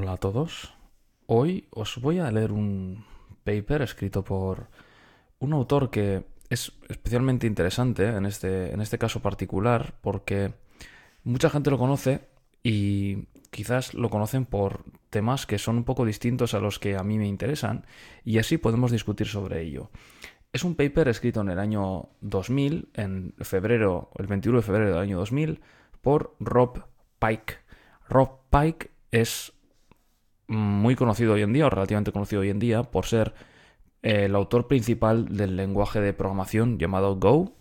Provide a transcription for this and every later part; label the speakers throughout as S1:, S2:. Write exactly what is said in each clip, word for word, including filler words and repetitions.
S1: Hola a todos. Hoy os voy a leer un paper escrito por un autor que es especialmente interesante en este, en este caso particular porque mucha gente lo conoce y quizás lo conocen por temas que son un poco distintos a los que a mí me interesan y así podemos discutir sobre ello. Es un paper escrito en el año dos mil, en febrero, el veintiuno de febrero del año dos mil, por Rob Pike. Rob Pike es muy conocido hoy en día, o relativamente conocido hoy en día, por ser eh, el autor principal del lenguaje de programación llamado Go,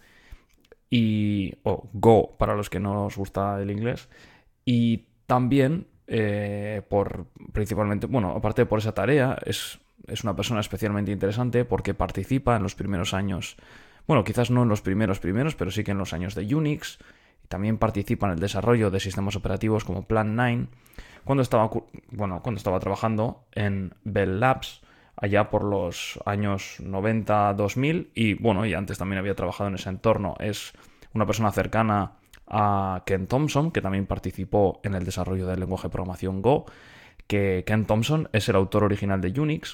S1: y, o Go para los que no os gusta el inglés, y también eh, por principalmente, bueno, aparte por esa tarea, es, es una persona especialmente interesante porque participa en los primeros años, bueno, quizás no en los primeros primeros, pero sí que en los años de Unix, y también participa en el desarrollo de sistemas operativos como Plan nueve, cuando estaba, bueno, cuando estaba trabajando en Bell Labs, allá por los años noventa dos mil, y bueno, y antes también había trabajado en ese entorno. Es una persona cercana a Ken Thompson, que también participó en el desarrollo del lenguaje de programación Go, que Ken Thompson es el autor original de Unix,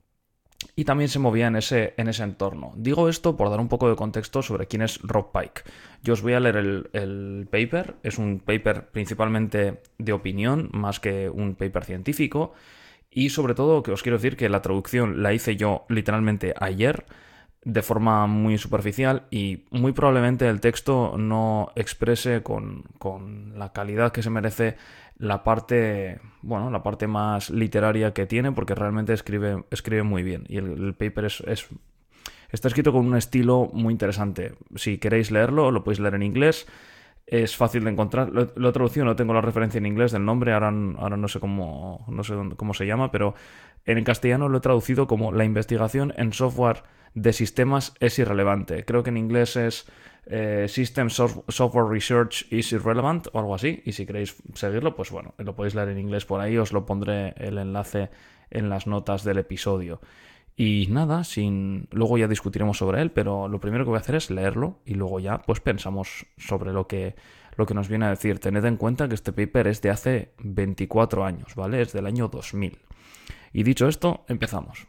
S1: y también se movía en ese, en ese entorno. Digo esto por dar un poco de contexto sobre quién es Rob Pike. Yo os voy a leer el, el paper. Es un paper principalmente de opinión, más que un paper científico. Y sobre todo que os quiero decir que la traducción la hice yo literalmente ayer, de forma muy superficial, y muy probablemente el texto no exprese con, con la calidad que se merece la parte, bueno, la parte más literaria que tiene, porque realmente escribe, escribe muy bien. Y el, el paper es, es, está escrito con un estilo muy interesante. Si queréis leerlo, lo podéis leer en inglés. Es fácil de encontrar. Lo, lo he traducido, no tengo la referencia en inglés del nombre, ahora, ahora no sé cómo, no sé dónde, cómo se llama, pero en castellano lo he traducido como La investigación en software de sistemas es irrelevante. Creo que en inglés es eh, System Software Research is Irrelevant o algo así. Y si queréis seguirlo, pues bueno, lo podéis leer en inglés por ahí. Os lo pondré el enlace en las notas del episodio. Y nada, sin luego ya discutiremos sobre él, pero lo primero que voy a hacer es leerlo y luego ya pues pensamos sobre lo que, lo que nos viene a decir. Tened en cuenta que este paper es de hace veinticuatro años, ¿vale? Es del año dos mil. Y dicho esto, empezamos.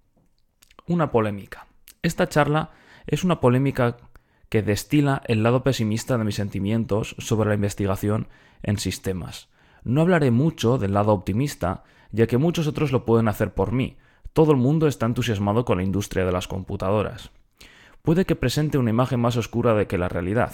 S1: Una polémica. Esta charla es una polémica que destila el lado pesimista de mis sentimientos sobre la investigación en sistemas. No hablaré mucho del lado optimista, ya que muchos otros lo pueden hacer por mí. Todo el mundo está entusiasmado con la industria de las computadoras. Puede que presente una imagen más oscura de que la realidad.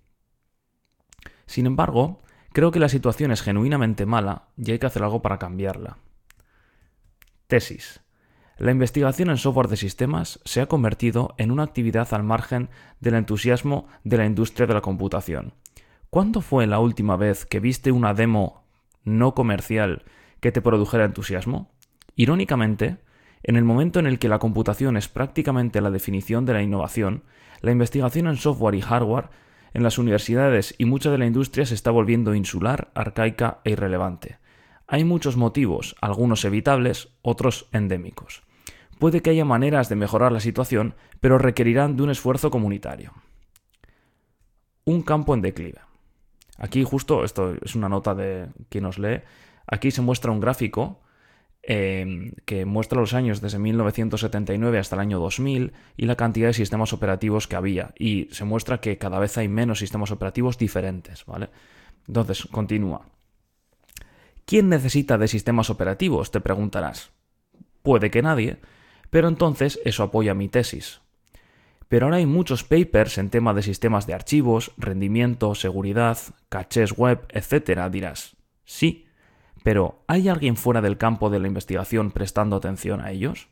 S1: Sin embargo, creo que la situación es genuinamente mala y hay que hacer algo para cambiarla. Tesis. La investigación en software de sistemas se ha convertido en una actividad al margen del entusiasmo de la industria de la computación. ¿Cuándo fue la última vez que viste una demo no comercial que te produjera entusiasmo? Irónicamente, en el momento en el que la computación es prácticamente la definición de la innovación, la investigación en software y hardware en las universidades y mucha de la industria se está volviendo insular, arcaica e irrelevante. Hay muchos motivos, algunos evitables, otros endémicos. Puede que haya maneras de mejorar la situación, pero requerirán de un esfuerzo comunitario. Un campo en declive. Aquí justo, esto es una nota de quien nos lee, aquí se muestra un gráfico eh, que muestra los años desde mil novecientos setenta y nueve hasta el año dos mil y la cantidad de sistemas operativos que había. Y se muestra que cada vez hay menos sistemas operativos diferentes, ¿vale? Entonces, continúa. ¿Quién necesita de sistemas operativos?, te preguntarás. Puede que nadie, pero entonces eso apoya mi tesis. Pero ahora hay muchos papers en tema de sistemas de archivos, rendimiento, seguridad, cachés web, etcétera, dirás. Sí, pero ¿hay alguien fuera del campo de la investigación prestando atención a ellos?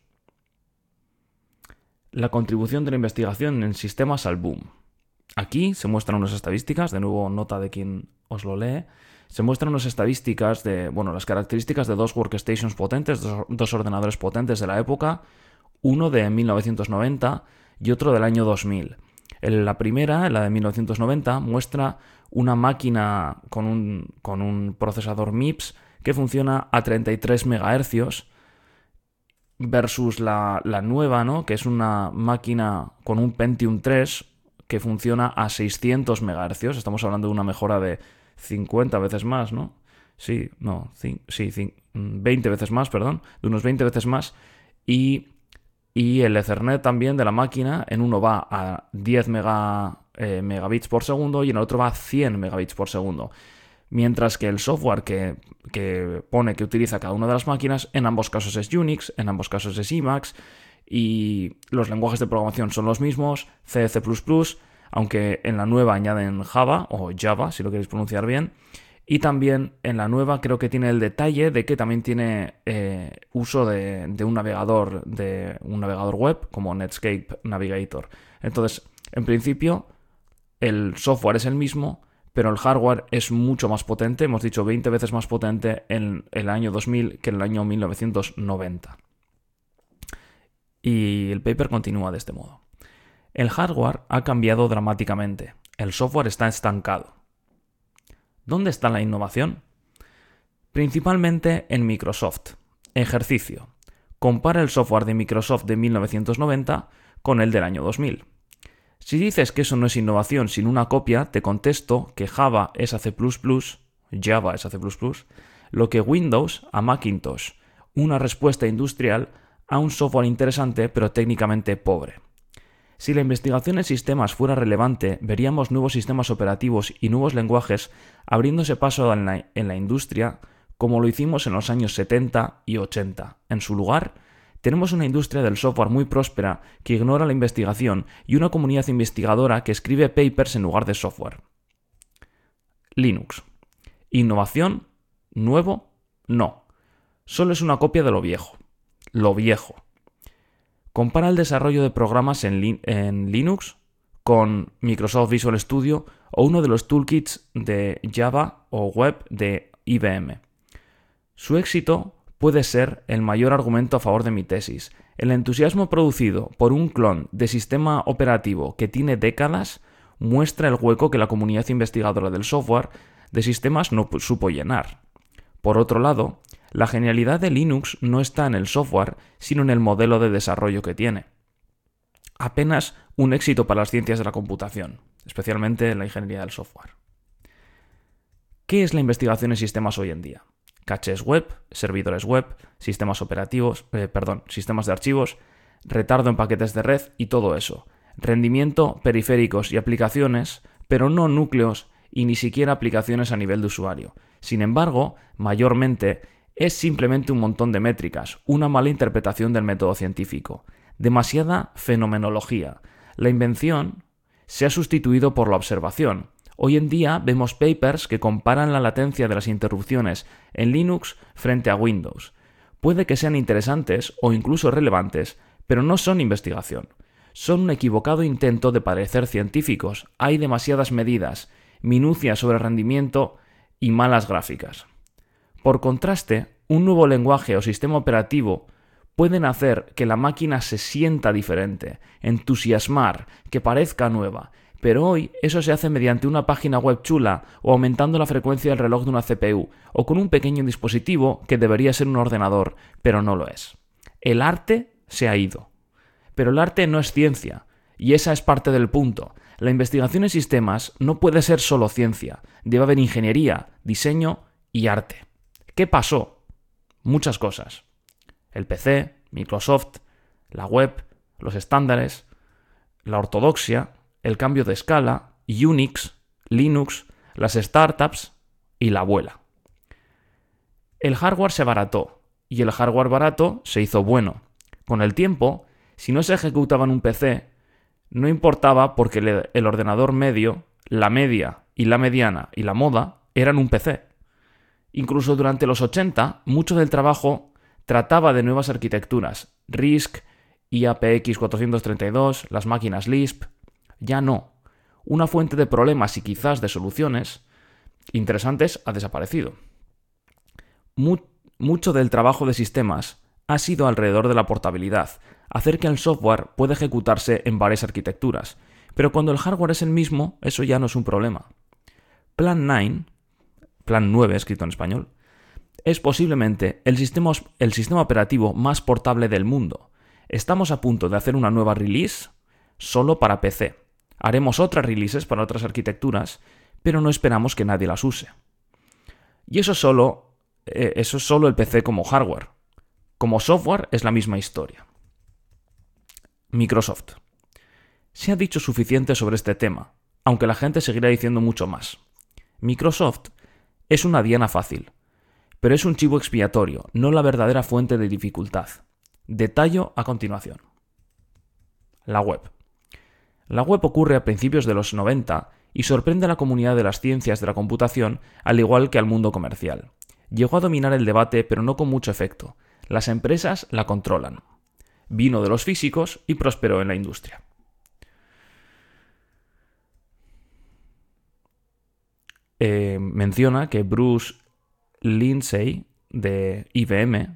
S1: La contribución de la investigación en sistemas al boom. Aquí se muestran unas estadísticas, de nuevo nota de quien os lo lee, se muestran unas estadísticas de, bueno, las características de dos workstations potentes, dos, dos ordenadores potentes de la época, uno de mil novecientos noventa y otro del año dos mil. La primera, la de mil novecientos noventa, muestra una máquina con un, con un procesador MIPS que funciona a treinta y tres megahercios versus la, la nueva, ¿no?, que es una máquina con un Pentium tres que funciona a seiscientos megahercios. Estamos hablando de una mejora de cincuenta veces más, ¿no? sí, no, cin- sí, cin- veinte veces más, perdón, de unos veinte veces más, y, y el Ethernet también de la máquina, en uno va a diez mega, eh, megabits por segundo y en el otro va a cien megabits por segundo. Mientras que el software que, que pone que utiliza cada una de las máquinas, en ambos casos es Unix, en ambos casos es Emacs, y los lenguajes de programación son los mismos, C, C++, aunque en la nueva añaden Java, o Java, si lo queréis pronunciar bien, y también en la nueva creo que tiene el detalle de que también tiene eh, uso de, de un navegador, de un navegador web, como Netscape Navigator. Entonces, en principio, el software es el mismo, pero el hardware es mucho más potente, hemos dicho veinte veces más potente en el año dos mil que en el año mil novecientos noventa. Y el paper continúa de este modo. El hardware ha cambiado dramáticamente, el software está estancado. ¿Dónde está la innovación? Principalmente en Microsoft. Ejercicio. Compara el software de Microsoft de mil novecientos noventa con el del año dos mil. Si dices que eso no es innovación sino una copia, te contesto que Java es a C++, Java es a C++, lo que Windows a Macintosh, una respuesta industrial a un software interesante pero técnicamente pobre. Si la investigación en sistemas fuera relevante, veríamos nuevos sistemas operativos y nuevos lenguajes abriéndose paso en la, en la industria como lo hicimos en los años setenta y ochenta. En su lugar, tenemos una industria del software muy próspera que ignora la investigación y una comunidad investigadora que escribe papers en lugar de software. Linux. ¿Innovación? ¿Nuevo? No. Solo es una copia de lo viejo. Lo viejo. Compara el desarrollo de programas en, li- en Linux con Microsoft Visual Studio o uno de los toolkits de Java o web de I B M. Su éxito puede ser el mayor argumento a favor de mi tesis. El entusiasmo producido por un clon de sistema operativo que tiene décadas muestra el hueco que la comunidad investigadora del software de sistemas no supo llenar. Por otro lado, la genialidad de Linux no está en el software, sino en el modelo de desarrollo que tiene. Apenas un éxito para las ciencias de la computación, especialmente en la ingeniería del software. ¿Qué es la investigación en sistemas hoy en día? Cachés web, servidores web, sistemas operativos, eh, perdón, sistemas de archivos, retardo en paquetes de red y todo eso. Rendimiento, periféricos y aplicaciones, pero no núcleos y ni siquiera aplicaciones a nivel de usuario. Sin embargo, mayormente es simplemente un montón de métricas, una mala interpretación del método científico, demasiada fenomenología. La invención se ha sustituido por la observación. Hoy en día vemos papers que comparan la latencia de las interrupciones en Linux frente a Windows. Puede que sean interesantes o incluso relevantes, pero no son investigación. Son un equivocado intento de parecer científicos. Hay demasiadas medidas, minucia sobre rendimiento y malas gráficas. Por contraste, un nuevo lenguaje o sistema operativo pueden hacer que la máquina se sienta diferente, entusiasmar, que parezca nueva. Pero hoy eso se hace mediante una página web chula o aumentando la frecuencia del reloj de una C P U o con un pequeño dispositivo que debería ser un ordenador, pero no lo es. El arte se ha ido. Pero el arte no es ciencia, y esa es parte del punto. La investigación en sistemas no puede ser solo ciencia, debe haber ingeniería, diseño y arte. ¿Qué pasó? Muchas cosas. El P C, Microsoft, la web, los estándares, la ortodoxia, el cambio de escala, Unix, Linux, las startups y la abuela. El hardware se abarató y el hardware barato se hizo bueno. Con el tiempo, si no se ejecutaba en un P C, no importaba porque el ordenador medio, la media y la mediana y la moda eran un P C. Incluso durante los ochenta, mucho del trabajo trataba de nuevas arquitecturas, RISC, I A P X cuatrocientos treinta y dos, las máquinas Lisp. Ya no. Una fuente de problemas y quizás de soluciones interesantes ha desaparecido. Mu- mucho del trabajo de sistemas ha sido alrededor de la portabilidad, hacer que el software pueda ejecutarse en varias arquitecturas, pero cuando el hardware es el mismo, eso ya no es un problema. Plan nueve, Plan nueve escrito en español, es posiblemente el sistema, el sistema operativo más portable del mundo. Estamos a punto de hacer una nueva release solo para P C. Haremos otras releases para otras arquitecturas, pero no esperamos que nadie las use. Y eso solo, eh, eso es solo el P C como hardware. Como software es la misma historia. Microsoft. Se ha dicho suficiente sobre este tema, aunque la gente seguirá diciendo mucho más. Microsoft es una diana fácil, pero es un chivo expiatorio, no la verdadera fuente de dificultad. Detallo a continuación. La web. La web ocurre a principios de los noventa y sorprende a la comunidad de las ciencias de la computación, al igual que al mundo comercial. Llegó a dominar el debate, pero no con mucho efecto. Las empresas la controlan. Vino de los físicos y prosperó en la industria. Eh, menciona que Bruce Lindsay, de I B M,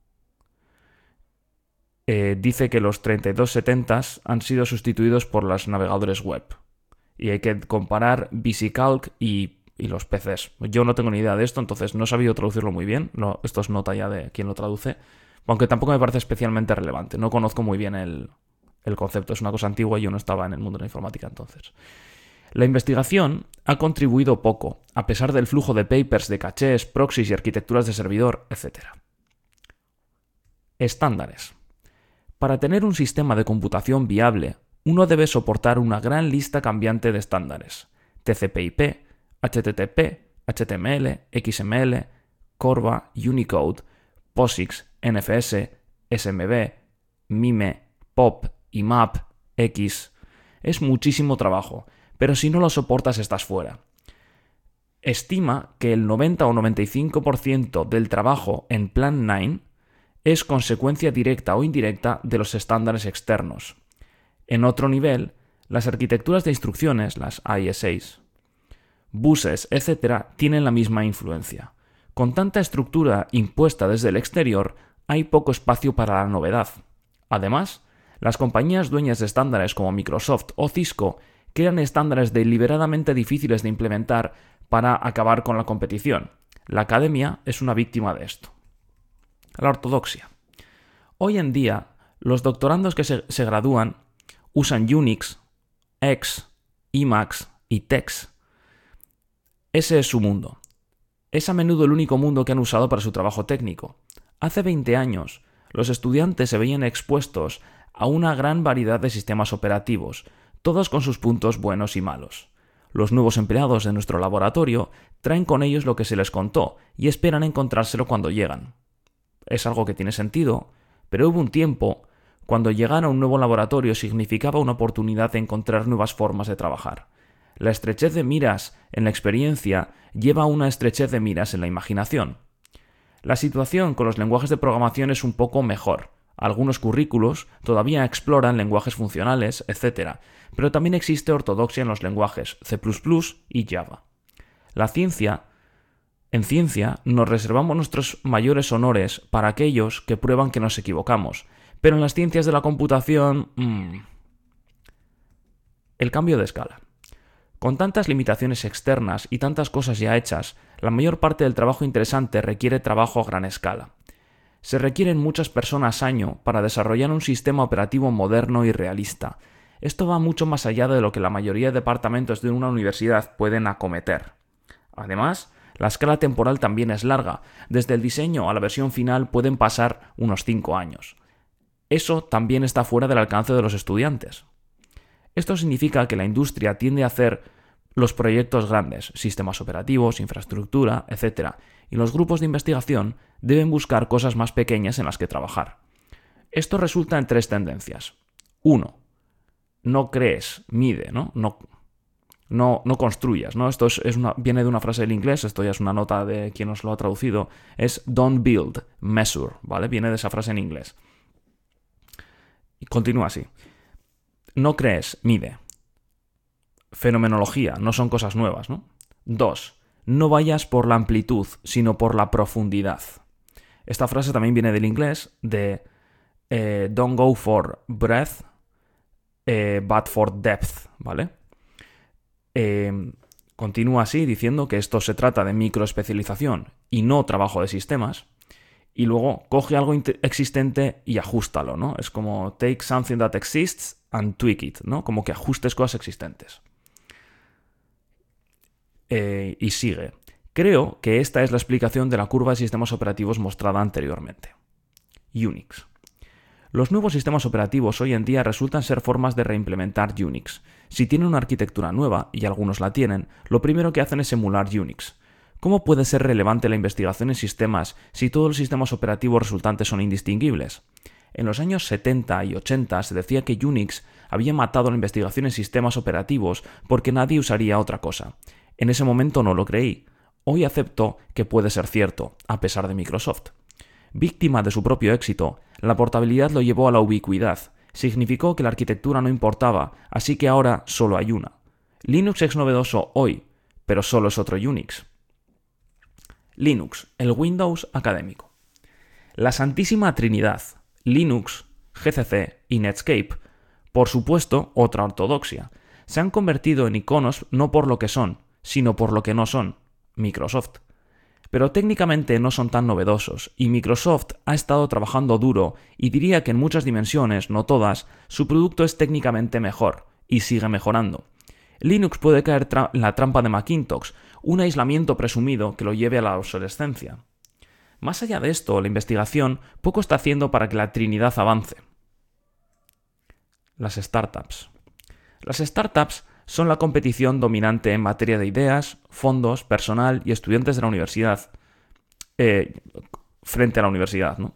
S1: eh, dice que los treinta y dos setenta han sido sustituidos por los navegadores web. Y hay que comparar VisiCalc y, y los P Cs. Yo no tengo ni idea de esto, entonces no he sabido traducirlo muy bien. No, esto es nota ya de quien lo traduce. Aunque tampoco me parece especialmente relevante. No conozco muy bien el, el concepto. Es una cosa antigua y yo no estaba en el mundo de la informática entonces. La investigación ha contribuido poco, a pesar del flujo de papers de cachés, proxies y arquitecturas de servidor, etcétera. Estándares. Para tener un sistema de computación viable, uno debe soportar una gran lista cambiante de estándares. T C P I P, H T T P, H T M L, X M L, Corva, Unicode, POSIX, N F S, S M B, MIME, P O P, I M A P, X. Es muchísimo trabajo, pero si no lo soportas estás fuera. Estima que el noventa o noventa y cinco por ciento del trabajo en Plan nueve es consecuencia directa o indirecta de los estándares externos. En otro nivel, las arquitecturas de instrucciones, las I S As, buses, etcétera, tienen la misma influencia. Con tanta estructura impuesta desde el exterior, hay poco espacio para la novedad. Además, las compañías dueñas de estándares como Microsoft o Cisco crean estándares deliberadamente difíciles de implementar para acabar con la competición. La academia es una víctima de esto. La ortodoxia. Hoy en día, los doctorandos que se, se gradúan usan Unix, X, Emacs y TeX. Ese es su mundo. Es a menudo el único mundo que han usado para su trabajo técnico. Hace veinte años, los estudiantes se veían expuestos a una gran variedad de sistemas operativos, todos con sus puntos buenos y malos. Los nuevos empleados de nuestro laboratorio traen con ellos lo que se les contó y esperan encontrárselo cuando llegan. Es algo que tiene sentido, pero hubo un tiempo cuando llegar a un nuevo laboratorio significaba una oportunidad de encontrar nuevas formas de trabajar. La estrechez de miras en la experiencia lleva a una estrechez de miras en la imaginación. La situación con los lenguajes de programación es un poco mejor. Algunos currículos todavía exploran lenguajes funcionales, etcétera, pero también existe ortodoxia en los lenguajes C plus plus y Java. La ciencia, en ciencia, nos reservamos nuestros mayores honores para aquellos que prueban que nos equivocamos, pero en las ciencias de la computación... Mmm, el cambio de escala. Con tantas limitaciones externas y tantas cosas ya hechas, la mayor parte del trabajo interesante requiere trabajo a gran escala. Se requieren muchas personas año para desarrollar un sistema operativo moderno y realista. Esto va mucho más allá de lo que la mayoría de departamentos de una universidad pueden acometer. Además, la escala temporal también es larga. Desde el diseño a la versión final pueden pasar unos cinco años. Eso también está fuera del alcance de los estudiantes. Esto significa que la industria tiende a hacer los proyectos grandes, sistemas operativos, infraestructura, etcétera, y los grupos de investigación deben buscar cosas más pequeñas en las que trabajar. Esto resulta en tres tendencias. Uno, no crees, mide, ¿no? No, no, no construyas, ¿no? Esto es, es una, viene de una frase del inglés, esto ya es una nota de quien nos lo ha traducido, es don't build, measure, ¿vale? Viene de esa frase en inglés. Y continúa así. No crees, mide. Fenomenología, no son cosas nuevas, ¿no? Dos, no vayas por la amplitud, sino por la profundidad. Esta frase también viene del inglés, de eh, don't go for breadth, eh, but for depth, ¿vale? Eh, continúa así diciendo que esto se trata de microespecialización y no trabajo de sistemas. Y luego coge algo existente y ajústalo, ¿no? Es como take something that exists and tweak it, ¿no? Como que ajustes cosas existentes. Eh, y sigue. Creo que esta es la explicación de la curva de sistemas operativos mostrada anteriormente. Unix. Los nuevos sistemas operativos hoy en día resultan ser formas de reimplementar Unix. Si tienen una arquitectura nueva, y algunos la tienen, lo primero que hacen es emular Unix. ¿Cómo puede ser relevante la investigación en sistemas si todos los sistemas operativos resultantes son indistinguibles? En los años setenta y ochenta se decía que Unix había matado la investigación en sistemas operativos porque nadie usaría otra cosa. En ese momento no lo creí. Hoy acepto que puede ser cierto, a pesar de Microsoft. Víctima de su propio éxito, la portabilidad lo llevó a la ubicuidad. Significó que la arquitectura no importaba, así que ahora solo hay una. Linux es novedoso hoy, pero solo es otro Unix. Linux, el Windows académico. La Santísima Trinidad, Linux, G C C y Netscape, por supuesto, otra ortodoxia, se han convertido en iconos no por lo que son, sino por lo que no son, Microsoft. Pero técnicamente no son tan novedosos, y Microsoft ha estado trabajando duro y diría que en muchas dimensiones, no todas, su producto es técnicamente mejor, y sigue mejorando. Linux puede caer tra- en la trampa de Macintosh, un aislamiento presumido que lo lleve a la obsolescencia. Más allá de esto, la investigación poco está haciendo para que la Trinidad avance. Las startups. Las startups son la competición dominante en materia de ideas, fondos, personal y estudiantes de la universidad, eh, frente a la universidad, ¿no?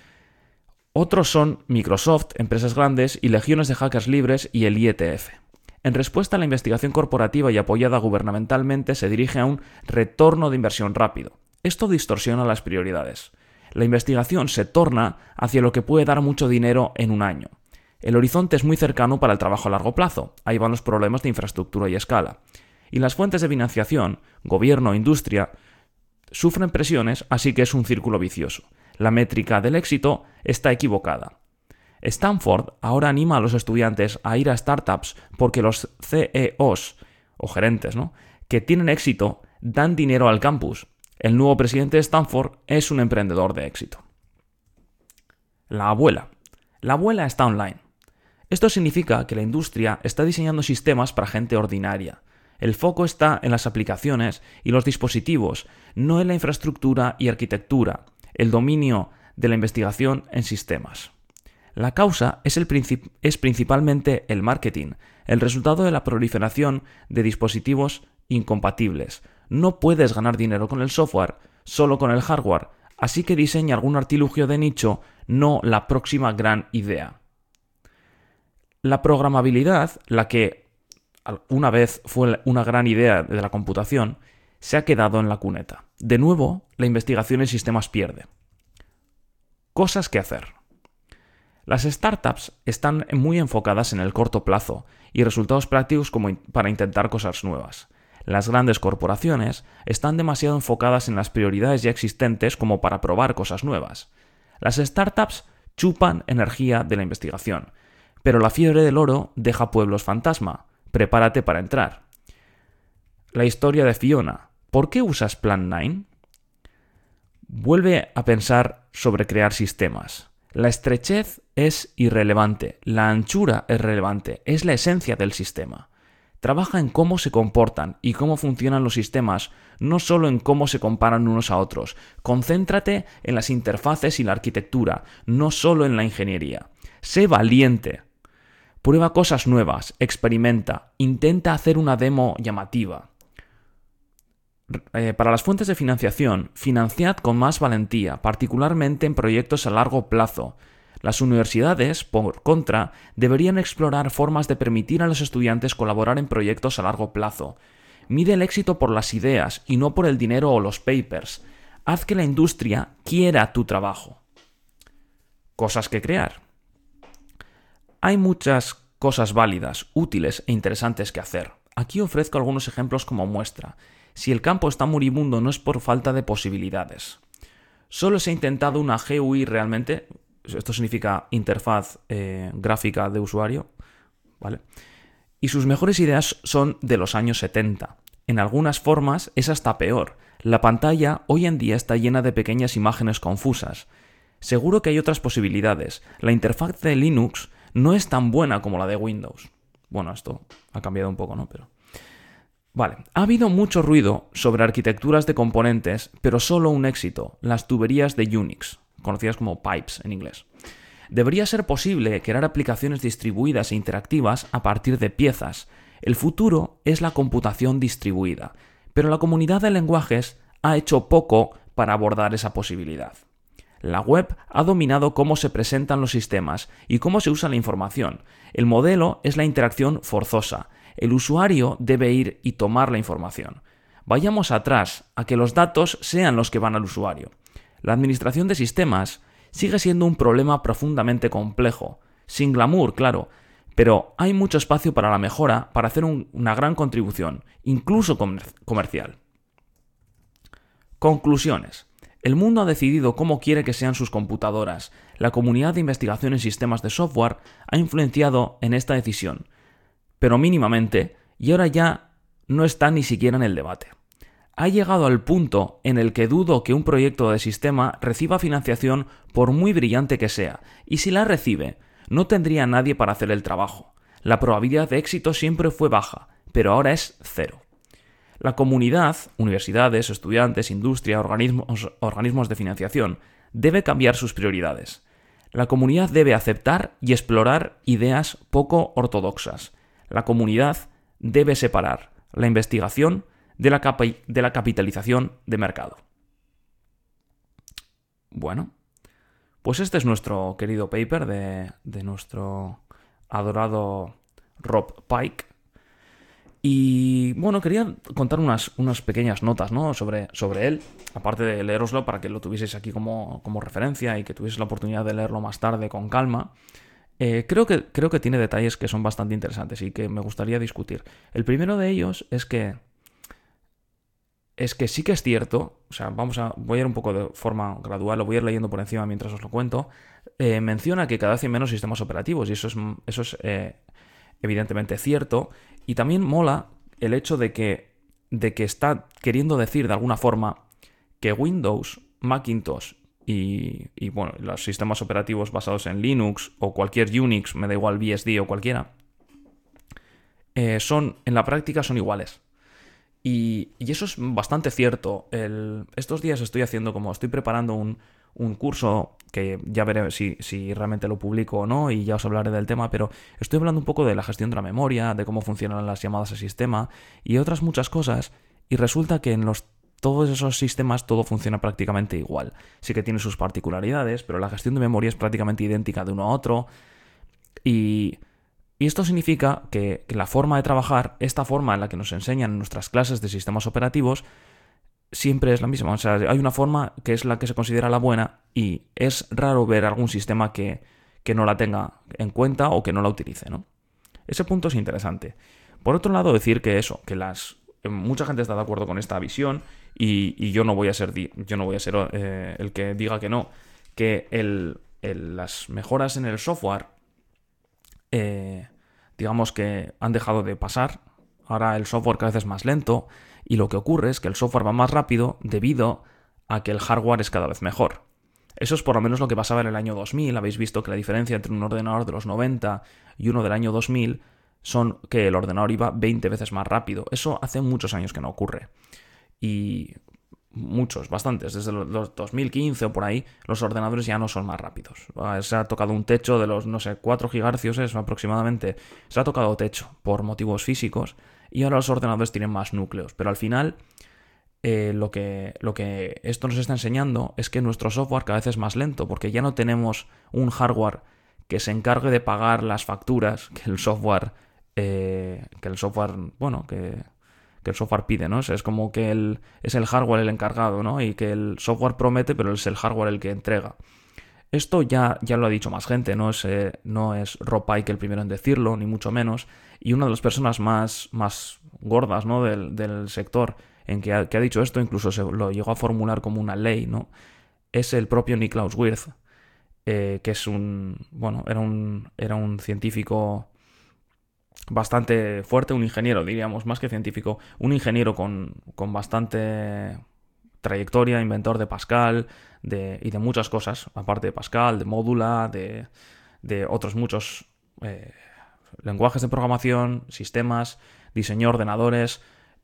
S1: Otros son Microsoft, empresas grandes y legiones de hackers libres y el I E T F. En respuesta a la investigación corporativa y apoyada gubernamentalmente se dirige a un retorno de inversión rápido. Esto distorsiona las prioridades. La investigación se torna hacia lo que puede dar mucho dinero en un año. El horizonte es muy cercano para el trabajo a largo plazo. Ahí van los problemas de infraestructura y escala. Y las fuentes de financiación, gobierno, industria, sufren presiones, así que es un círculo vicioso. La métrica del éxito está equivocada. Stanford ahora anima a los estudiantes a ir a startups porque los C E Os, o gerentes, ¿no?, que tienen éxito dan dinero al campus. El nuevo presidente de Stanford es un emprendedor de éxito. La abuela. La abuela está online. Esto significa que la industria está diseñando sistemas para gente ordinaria. El foco está en las aplicaciones y los dispositivos, no en la infraestructura y arquitectura, el dominio de la investigación en sistemas. La causa es, el princip- es principalmente el marketing, el resultado de la proliferación de dispositivos incompatibles. No puedes ganar dinero con el software, solo con el hardware, así que diseña algún artilugio de nicho, no la próxima gran idea. La programabilidad, la que una vez fue una gran idea de la computación, se ha quedado en la cuneta. De nuevo, la investigación en sistemas pierde. Cosas que hacer. Las startups están muy enfocadas en el corto plazo y resultados prácticos como para intentar cosas nuevas. Las grandes corporaciones están demasiado enfocadas en las prioridades ya existentes como para probar cosas nuevas. Las startups chupan energía de la investigación, pero la fiebre del oro deja pueblos fantasma. Prepárate para entrar. La historia de Fiona. ¿Por qué usas Plan nueve? Vuelve a pensar sobre crear sistemas. La estrechez es irrelevante, la anchura es relevante, es la esencia del sistema. Trabaja en cómo se comportan y cómo funcionan los sistemas, no solo en cómo se comparan unos a otros. Concéntrate en las interfaces y la arquitectura, no solo en la ingeniería. Sé valiente. Prueba cosas nuevas, experimenta, intenta hacer una demo llamativa. Eh, para las fuentes de financiación, financiad con más valentía, particularmente en proyectos a largo plazo. Las universidades, por contra, deberían explorar formas de permitir a los estudiantes colaborar en proyectos a largo plazo. Mide el éxito por las ideas y no por el dinero o los papers. Haz que la industria quiera tu trabajo. Cosas que crear. Hay muchas cosas válidas, útiles e interesantes que hacer. Aquí ofrezco algunos ejemplos como muestra. Si el campo está moribundo no es por falta de posibilidades. Solo se ha intentado una G U I realmente, esto significa interfaz eh, gráfica de usuario, ¿vale? Y sus mejores ideas son de los años setenta. En algunas formas es hasta peor. La pantalla hoy en día está llena de pequeñas imágenes confusas. Seguro que hay otras posibilidades. La interfaz de Linux no es tan buena como la de Windows. Bueno, esto ha cambiado un poco, ¿no? Pero Vale, ha habido mucho ruido sobre arquitecturas de componentes, pero solo un éxito, las tuberías de Unix, conocidas como pipes en inglés. Debería ser posible crear aplicaciones distribuidas e interactivas a partir de piezas. El futuro es la computación distribuida, pero la comunidad de lenguajes ha hecho poco para abordar esa posibilidad. La web ha dominado cómo se presentan los sistemas y cómo se usa la información. El modelo es la interacción forzosa. El usuario debe ir y tomar la información. Vayamos atrás a que los datos sean los que van al usuario. La administración de sistemas sigue siendo un problema profundamente complejo. Sin glamour, claro, pero hay mucho espacio para la mejora, para hacer un, una gran contribución, incluso comer- comercial. Conclusiones. El mundo ha decidido cómo quiere que sean sus computadoras. La comunidad de investigación en sistemas de software ha influenciado en esta decisión, pero mínimamente, y ahora ya no está ni siquiera en el debate. Ha llegado al punto en el que dudo que un proyecto de sistema reciba financiación por muy brillante que sea, y si la recibe, no tendría nadie para hacer el trabajo. La probabilidad de éxito siempre fue baja, pero ahora es cero. La comunidad, universidades, estudiantes, industria, organismos, organismos de financiación, debe cambiar sus prioridades. La comunidad debe aceptar y explorar ideas poco ortodoxas. La comunidad debe separar la investigación de la, capi- de la capitalización de mercado. Bueno, pues este es nuestro querido paper de, de nuestro adorado Rob Pike. Y bueno, quería contar unas, unas pequeñas notas, ¿no? sobre, sobre él, aparte de leeroslo para que lo tuvieseis aquí como, como referencia y que tuvieseis la oportunidad de leerlo más tarde con calma. Eh, creo que, creo que tiene detalles que son bastante interesantes y que me gustaría discutir. El primero de ellos es que es que sí que es cierto, o sea, vamos a, voy a ir un poco de forma gradual, lo voy a ir leyendo por encima mientras os lo cuento, eh, menciona que cada vez hay menos sistemas operativos y eso es, eso es eh, evidentemente cierto, y también mola el hecho de que, de que está queriendo decir de alguna forma que Windows, Macintosh y, y bueno, los sistemas operativos basados en Linux o cualquier Unix, me da igual B S D o cualquiera, eh, son, en la práctica son iguales. Y, y eso es bastante cierto. El, estos días estoy haciendo como, estoy preparando un, un curso que ya veré si, si realmente lo publico o no y ya os hablaré del tema, pero estoy hablando un poco de la gestión de la memoria, de cómo funcionan las llamadas al sistema y otras muchas cosas, y resulta que en los, todos esos sistemas todo funciona prácticamente igual. Sí que tiene sus particularidades, pero la gestión de memoria es prácticamente idéntica de uno a otro y... Y esto significa que, que la forma de trabajar, esta forma en la que nos enseñan en nuestras clases de sistemas operativos, siempre es la misma. O sea, hay una forma que es la que se considera la buena y es raro ver algún sistema que, que no la tenga en cuenta o que no la utilice, ¿no? Ese punto es interesante. Por otro lado, decir que eso, que las mucha gente está de acuerdo con esta visión y, y yo no voy a ser, yo no voy a ser eh, el que diga que no, que el, el, las mejoras en el software Eh, digamos que han dejado de pasar. Ahora el software cada vez es más lento y lo que ocurre es que el software va más rápido debido a que el hardware es cada vez mejor. Eso es por lo menos lo que pasaba en el año dos mil. Habéis visto que la diferencia entre un ordenador de los noventa y uno del año dos mil son que el ordenador iba veinte veces más rápido. Eso hace muchos años que no ocurre. Y muchos, bastantes, desde los dos mil quince o por ahí, los ordenadores ya no son más rápidos. Se ha tocado un techo de los, no sé, cuatro gigahercios eso aproximadamente. Se ha tocado techo por motivos físicos y ahora los ordenadores tienen más núcleos. Pero al final, eh, lo que, lo que esto nos está enseñando es que nuestro software cada vez es más lento porque ya no tenemos un hardware que se encargue de pagar las facturas que el software, eh, que el software, bueno, que... que el software pide, ¿no? O sea, es como que el, es el hardware el encargado, ¿no? Y que el software promete, pero es el hardware el que entrega. Esto ya, ya lo ha dicho más gente, no es, eh, no es Rob Pike el primero en decirlo, ni mucho menos. Y una de las personas más, más gordas, ¿no? del, del sector en que ha, que ha dicho esto, incluso se lo llegó a formular como una ley, ¿no? Es el propio Niklaus Wirth, eh, que es un, bueno, era un, era un científico bastante fuerte, un ingeniero, diríamos, más que científico, un ingeniero con, con bastante trayectoria, inventor de Pascal de, y de muchas cosas, aparte de Pascal, de Módula, de, de otros muchos eh, lenguajes de programación, sistemas, diseñó ordenadores,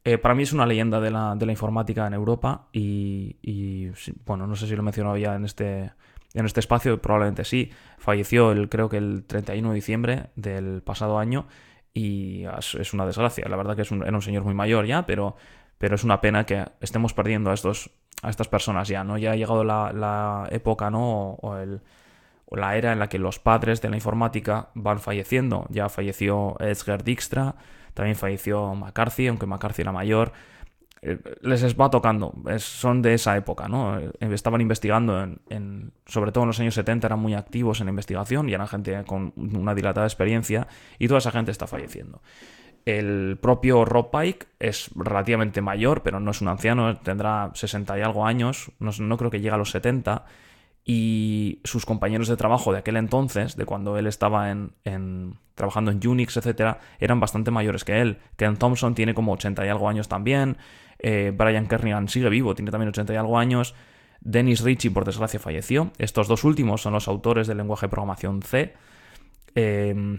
S1: Eh, para mí es una leyenda de la, de la informática en Europa y, y, bueno, no sé si lo he mencionado ya en este, en este espacio, probablemente sí. Falleció el, creo que el treinta y uno de diciembre del pasado año y es, es una desgracia. La verdad que es un, era un señor muy mayor ya, pero, pero es una pena que estemos perdiendo a, estos, a estas personas ya, ¿no? Ya ha llegado la, la época, ¿no? O, o el, o la era en la que los padres de la informática van falleciendo. Ya falleció Edgar Dijkstra, también falleció McCarthy, aunque McCarthy era mayor. Eh, Les va tocando, es- son de esa época, ¿no? Eh, Estaban investigando, en, en- sobre todo en los años setenta, eran muy activos en la investigación y eran gente con una dilatada experiencia y toda esa gente está falleciendo. El propio Rob Pike es relativamente mayor, pero no es un anciano, tendrá sesenta y algo años, no, no creo que llegue a los setenta, y sus compañeros de trabajo de aquel entonces, de cuando él estaba en, en- trabajando en Unix, etcétera, eran bastante mayores que él. Ken Thompson tiene como ochenta y algo años también, eh, Brian Kernighan sigue vivo, tiene también ochenta y algo años, Dennis Ritchie, por desgracia, falleció. Estos dos últimos son los autores del lenguaje de programación C. Eh,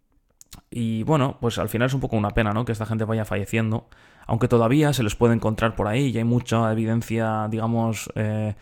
S1: y bueno, pues al final es un poco una pena, ¿no? Que esta gente vaya falleciendo, aunque todavía se les puede encontrar por ahí y hay mucha evidencia, digamos, eh,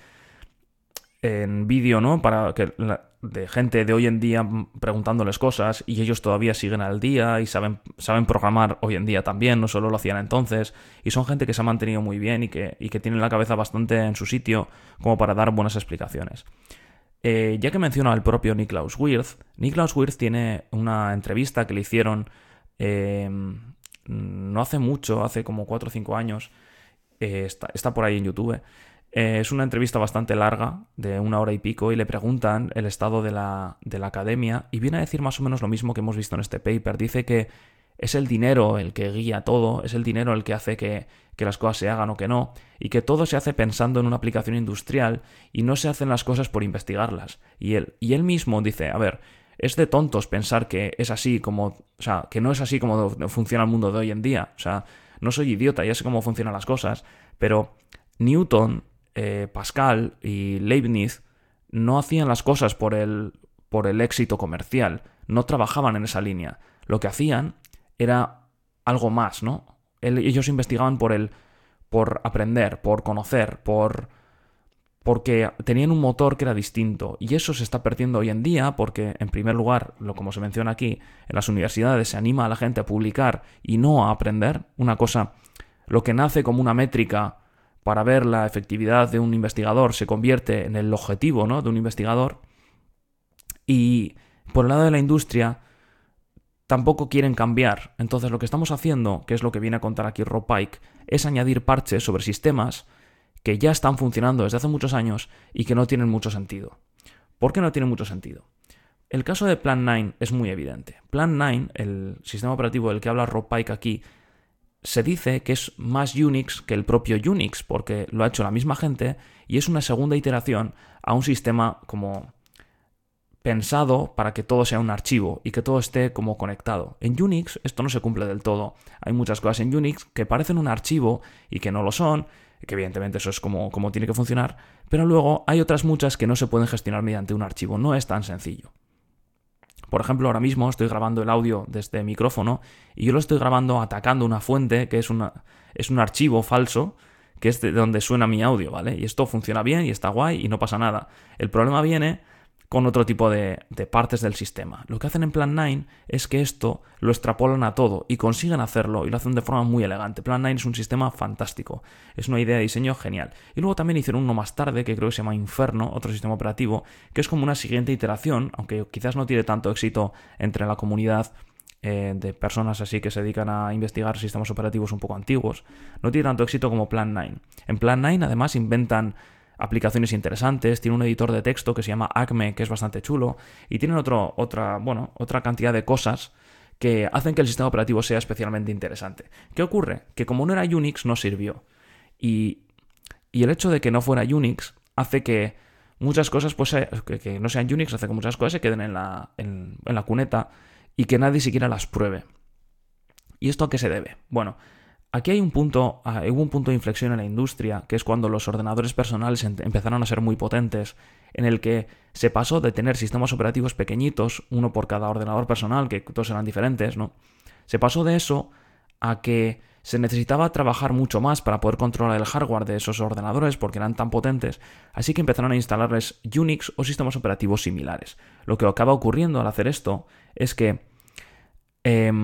S1: en vídeo, ¿no? Para que la- de gente de hoy en día preguntándoles cosas y ellos todavía siguen al día y saben, saben programar hoy en día también, no solo lo hacían entonces, y son gente que se ha mantenido muy bien y que, y que tienen la cabeza bastante en su sitio como para dar buenas explicaciones. Eh, ya que menciono al propio Niklaus Wirth, Niklaus Wirth tiene una entrevista que le hicieron eh, no hace mucho, hace como cuatro o cinco años, eh, está, está por ahí en YouTube. Eh, es una entrevista bastante larga, de una hora y pico, y le preguntan el estado de la, de la academia y viene a decir más o menos lo mismo que hemos visto en este paper. Dice que es el dinero el que guía todo, es el dinero el que hace que, que las cosas se hagan o que no, y que todo se hace pensando en una aplicación industrial y no se hacen las cosas por investigarlas. Y él, y él mismo dice, a ver, es de tontos pensar que es así como, o sea, que no es así como funciona el mundo de hoy en día. O sea, no soy idiota, ya sé cómo funcionan las cosas, pero Newton, eh, Pascal y Leibniz no hacían las cosas por el, por el éxito comercial, no trabajaban en esa línea. Lo que hacían era algo más, ¿no? El- ellos investigaban por el, por aprender, por conocer, por porque tenían un motor que era distinto y eso se está perdiendo hoy en día porque, en primer lugar, lo como se menciona aquí, en las universidades se anima a la gente a publicar y no a aprender. Una cosa, lo que nace como una métrica para ver la efectividad de un investigador se convierte en el objetivo, ¿no?, de un investigador. Y por el lado de la industria tampoco quieren cambiar. Entonces lo que estamos haciendo, que es lo que viene a contar aquí Rob Pike, es añadir parches sobre sistemas que ya están funcionando desde hace muchos años y que no tienen mucho sentido. ¿Por qué no tienen mucho sentido? El caso de Plan nueve es muy evidente. Plan nueve, el sistema operativo del que habla Rob Pike aquí, se dice que es más Unix que el propio Unix, porque lo ha hecho la misma gente y es una segunda iteración a un sistema como pensado para que todo sea un archivo y que todo esté como conectado. En Unix esto no se cumple del todo. Hay muchas cosas en Unix que parecen un archivo y que no lo son, que evidentemente eso es como, como tiene que funcionar, pero luego hay otras muchas que no se pueden gestionar mediante un archivo. No es tan sencillo. Por ejemplo, ahora mismo estoy grabando el audio desde micrófono y yo lo estoy grabando atacando una fuente que es, una, es un archivo falso, que es de donde suena mi audio, ¿vale? Y esto funciona bien y está guay y no pasa nada. El problema viene con otro tipo de, de partes del sistema. Lo que hacen en Plan nueve es que esto lo extrapolan a todo y consiguen hacerlo y lo hacen de forma muy elegante. Plan nueve es un sistema fantástico, es una idea de diseño genial. Y luego también hicieron uno más tarde que creo que se llama Inferno, otro sistema operativo, que es como una siguiente iteración, aunque quizás no tiene tanto éxito entre la comunidad eh, de personas así que se dedican a investigar sistemas operativos un poco antiguos. No tiene tanto éxito como Plan nueve. En Plan nueve además inventan aplicaciones interesantes, tiene un editor de texto que se llama Acme, que es bastante chulo, y tienen otro, otra, bueno, otra cantidad de cosas que hacen que el sistema operativo sea especialmente interesante. ¿Qué ocurre? Que como no era Unix, no sirvió. Y, y el hecho de que no fuera Unix hace que muchas cosas, pues, que, que no sean Unix, hace que muchas cosas se queden en la, en, en la cuneta y que nadie siquiera las pruebe. ¿Y esto a qué se debe? Bueno, aquí hay un punto, hubo un punto de inflexión en la industria, que es cuando los ordenadores personales empezaron a ser muy potentes, en el que se pasó de tener sistemas operativos pequeñitos, uno por cada ordenador personal, que todos eran diferentes, ¿no? Se pasó de eso a que se necesitaba trabajar mucho más para poder controlar el hardware de esos ordenadores porque eran tan potentes, así que empezaron a instalarles Unix o sistemas operativos similares. Lo que acaba ocurriendo al hacer esto es que eh,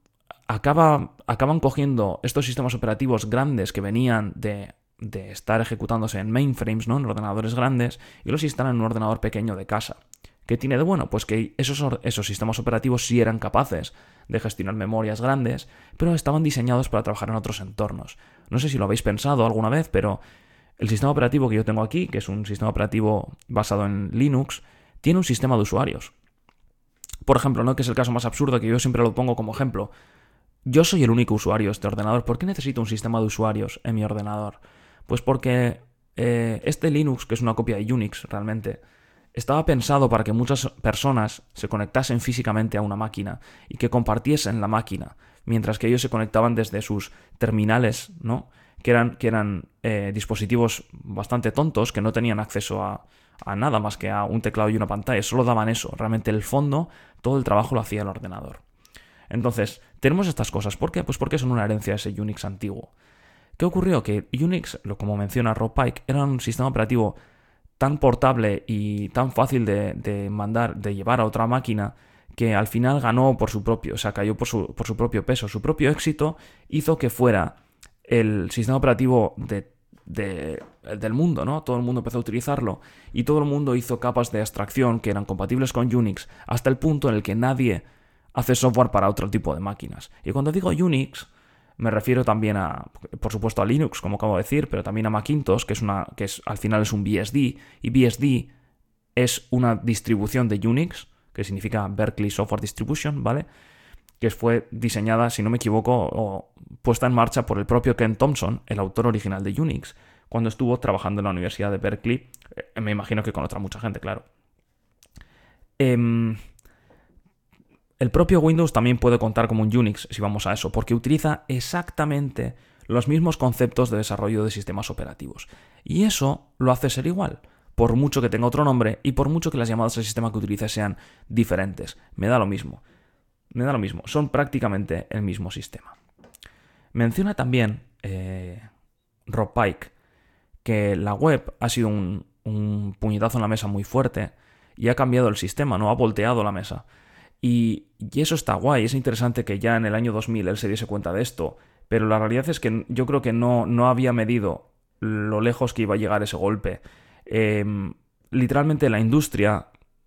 S1: acaba, acaban cogiendo estos sistemas operativos grandes que venían de, de estar ejecutándose en mainframes, ¿no? En ordenadores grandes, y los instalan en un ordenador pequeño de casa. ¿Qué tiene de bueno? Pues que esos, esos sistemas operativos sí eran capaces de gestionar memorias grandes, pero estaban diseñados para trabajar en otros entornos. No sé si lo habéis pensado alguna vez, pero el sistema operativo que yo tengo aquí, que es un sistema operativo basado en Linux, tiene un sistema de usuarios. Por ejemplo, ¿no? Que es el caso más absurdo, que yo siempre lo pongo como ejemplo. Yo soy el único usuario de este ordenador. ¿Por qué necesito un sistema de usuarios en mi ordenador? Pues porque eh, este Linux, que es una copia de Unix realmente, estaba pensado para que muchas personas se conectasen físicamente a una máquina y que compartiesen la máquina, mientras que ellos se conectaban desde sus terminales, ¿no? Que eran, que eran eh, dispositivos bastante tontos, que no tenían acceso a, a nada más que a un teclado y una pantalla, solo daban eso. Realmente el fondo, todo el trabajo lo hacía el ordenador. Entonces, tenemos estas cosas. ¿Por qué? Pues porque son una herencia de ese Unix antiguo. ¿Qué ocurrió? Que Unix, como menciona Rob Pike, era un sistema operativo tan portable y tan fácil de, de mandar, de llevar a otra máquina, que al final ganó por su propio, o sea, cayó por su, por su propio peso. Su propio éxito hizo que fuera el sistema operativo de, de, del mundo, ¿no? Todo el mundo empezó a utilizarlo y todo el mundo hizo capas de abstracción que eran compatibles con Unix hasta el punto en el que nadie hace software para otro tipo de máquinas. Y cuando digo Unix, me refiero también a, por supuesto, a Linux, como acabo de decir, pero también a Macintosh, que es una, que es, al final es un B S D, y B S D es una distribución de Unix, que significa Berkeley Software Distribution, ¿vale? Que fue diseñada, si no me equivoco, o puesta en marcha por el propio Ken Thompson, el autor original de Unix, cuando estuvo trabajando en la Universidad de Berkeley, eh, me imagino que con otra mucha gente, claro. Eh, El propio Windows también puede contar como un Unix, si vamos a eso, porque utiliza exactamente los mismos conceptos de desarrollo de sistemas operativos. Y eso lo hace ser igual, por mucho que tenga otro nombre y por mucho que las llamadas al sistema que utilice sean diferentes. Me da lo mismo. Me da lo mismo. Son prácticamente el mismo sistema. Menciona también eh, Rob Pike que la web ha sido un, un puñetazo en la mesa muy fuerte y ha cambiado el sistema, no ha volteado la mesa. Y, y eso está guay, es interesante que ya en el año dos mil él se diese cuenta de esto, pero la realidad es que yo creo que no, no había medido lo lejos que iba a llegar ese golpe. Eh, literalmente la industria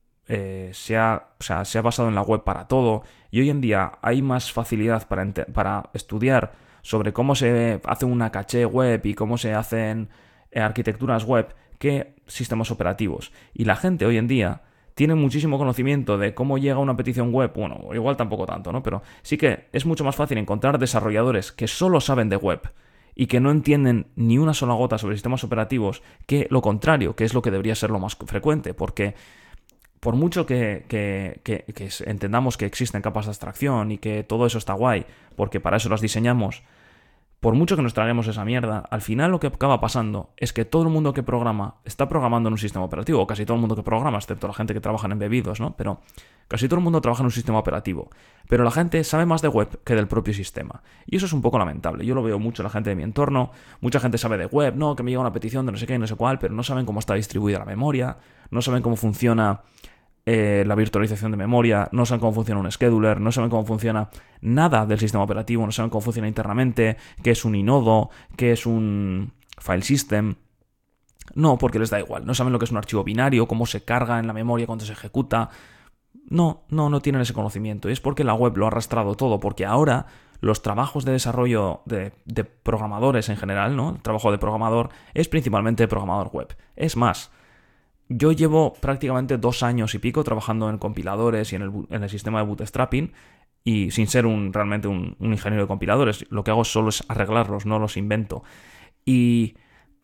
S1: eh, se, ha, o sea, se ha basado en la web para todo y hoy en día hay más facilidad para, para estudiar sobre cómo se hace una caché web y cómo se hacen eh, arquitecturas web que sistemas operativos. Y la gente hoy en día tiene muchísimo conocimiento de cómo llega una petición web. Bueno, igual tampoco tanto, ¿no? Pero sí que es mucho más fácil encontrar desarrolladores que solo saben de web y que no entienden ni una sola gota sobre sistemas operativos que lo contrario, que es lo que debería ser lo más frecuente, porque por mucho que, que, que, que entendamos que existen capas de abstracción y que todo eso está guay, porque para eso las diseñamos, por mucho que nos traguemos esa mierda, al final lo que acaba pasando es que todo el mundo que programa está programando en un sistema operativo, o casi todo el mundo que programa, excepto la gente que trabaja en embebidos, ¿no? Pero casi todo el mundo trabaja en un sistema operativo. Pero la gente sabe más de web que del propio sistema. Y eso es un poco lamentable. Yo lo veo mucho en la gente de mi entorno. Mucha gente sabe de web, no, que me llega una petición de no sé qué, no sé cuál, pero no saben cómo está distribuida la memoria, no saben cómo funciona Eh, la virtualización de memoria, no saben cómo funciona un scheduler, no saben cómo funciona nada del sistema operativo, no saben cómo funciona internamente, qué es un inodo, qué es un file system. No, porque les da igual, no saben lo que es un archivo binario, cómo se carga en la memoria cuando se ejecuta. No, no, no tienen ese conocimiento. Y es porque la web lo ha arrastrado todo, porque ahora los trabajos de desarrollo de, de programadores en general, ¿no? El trabajo de programador es principalmente programador web. Es más, yo llevo prácticamente dos años y pico trabajando en compiladores y en el, en el sistema de bootstrapping y sin ser un, realmente un, un ingeniero de compiladores. Lo que hago solo es arreglarlos, no los invento. Y,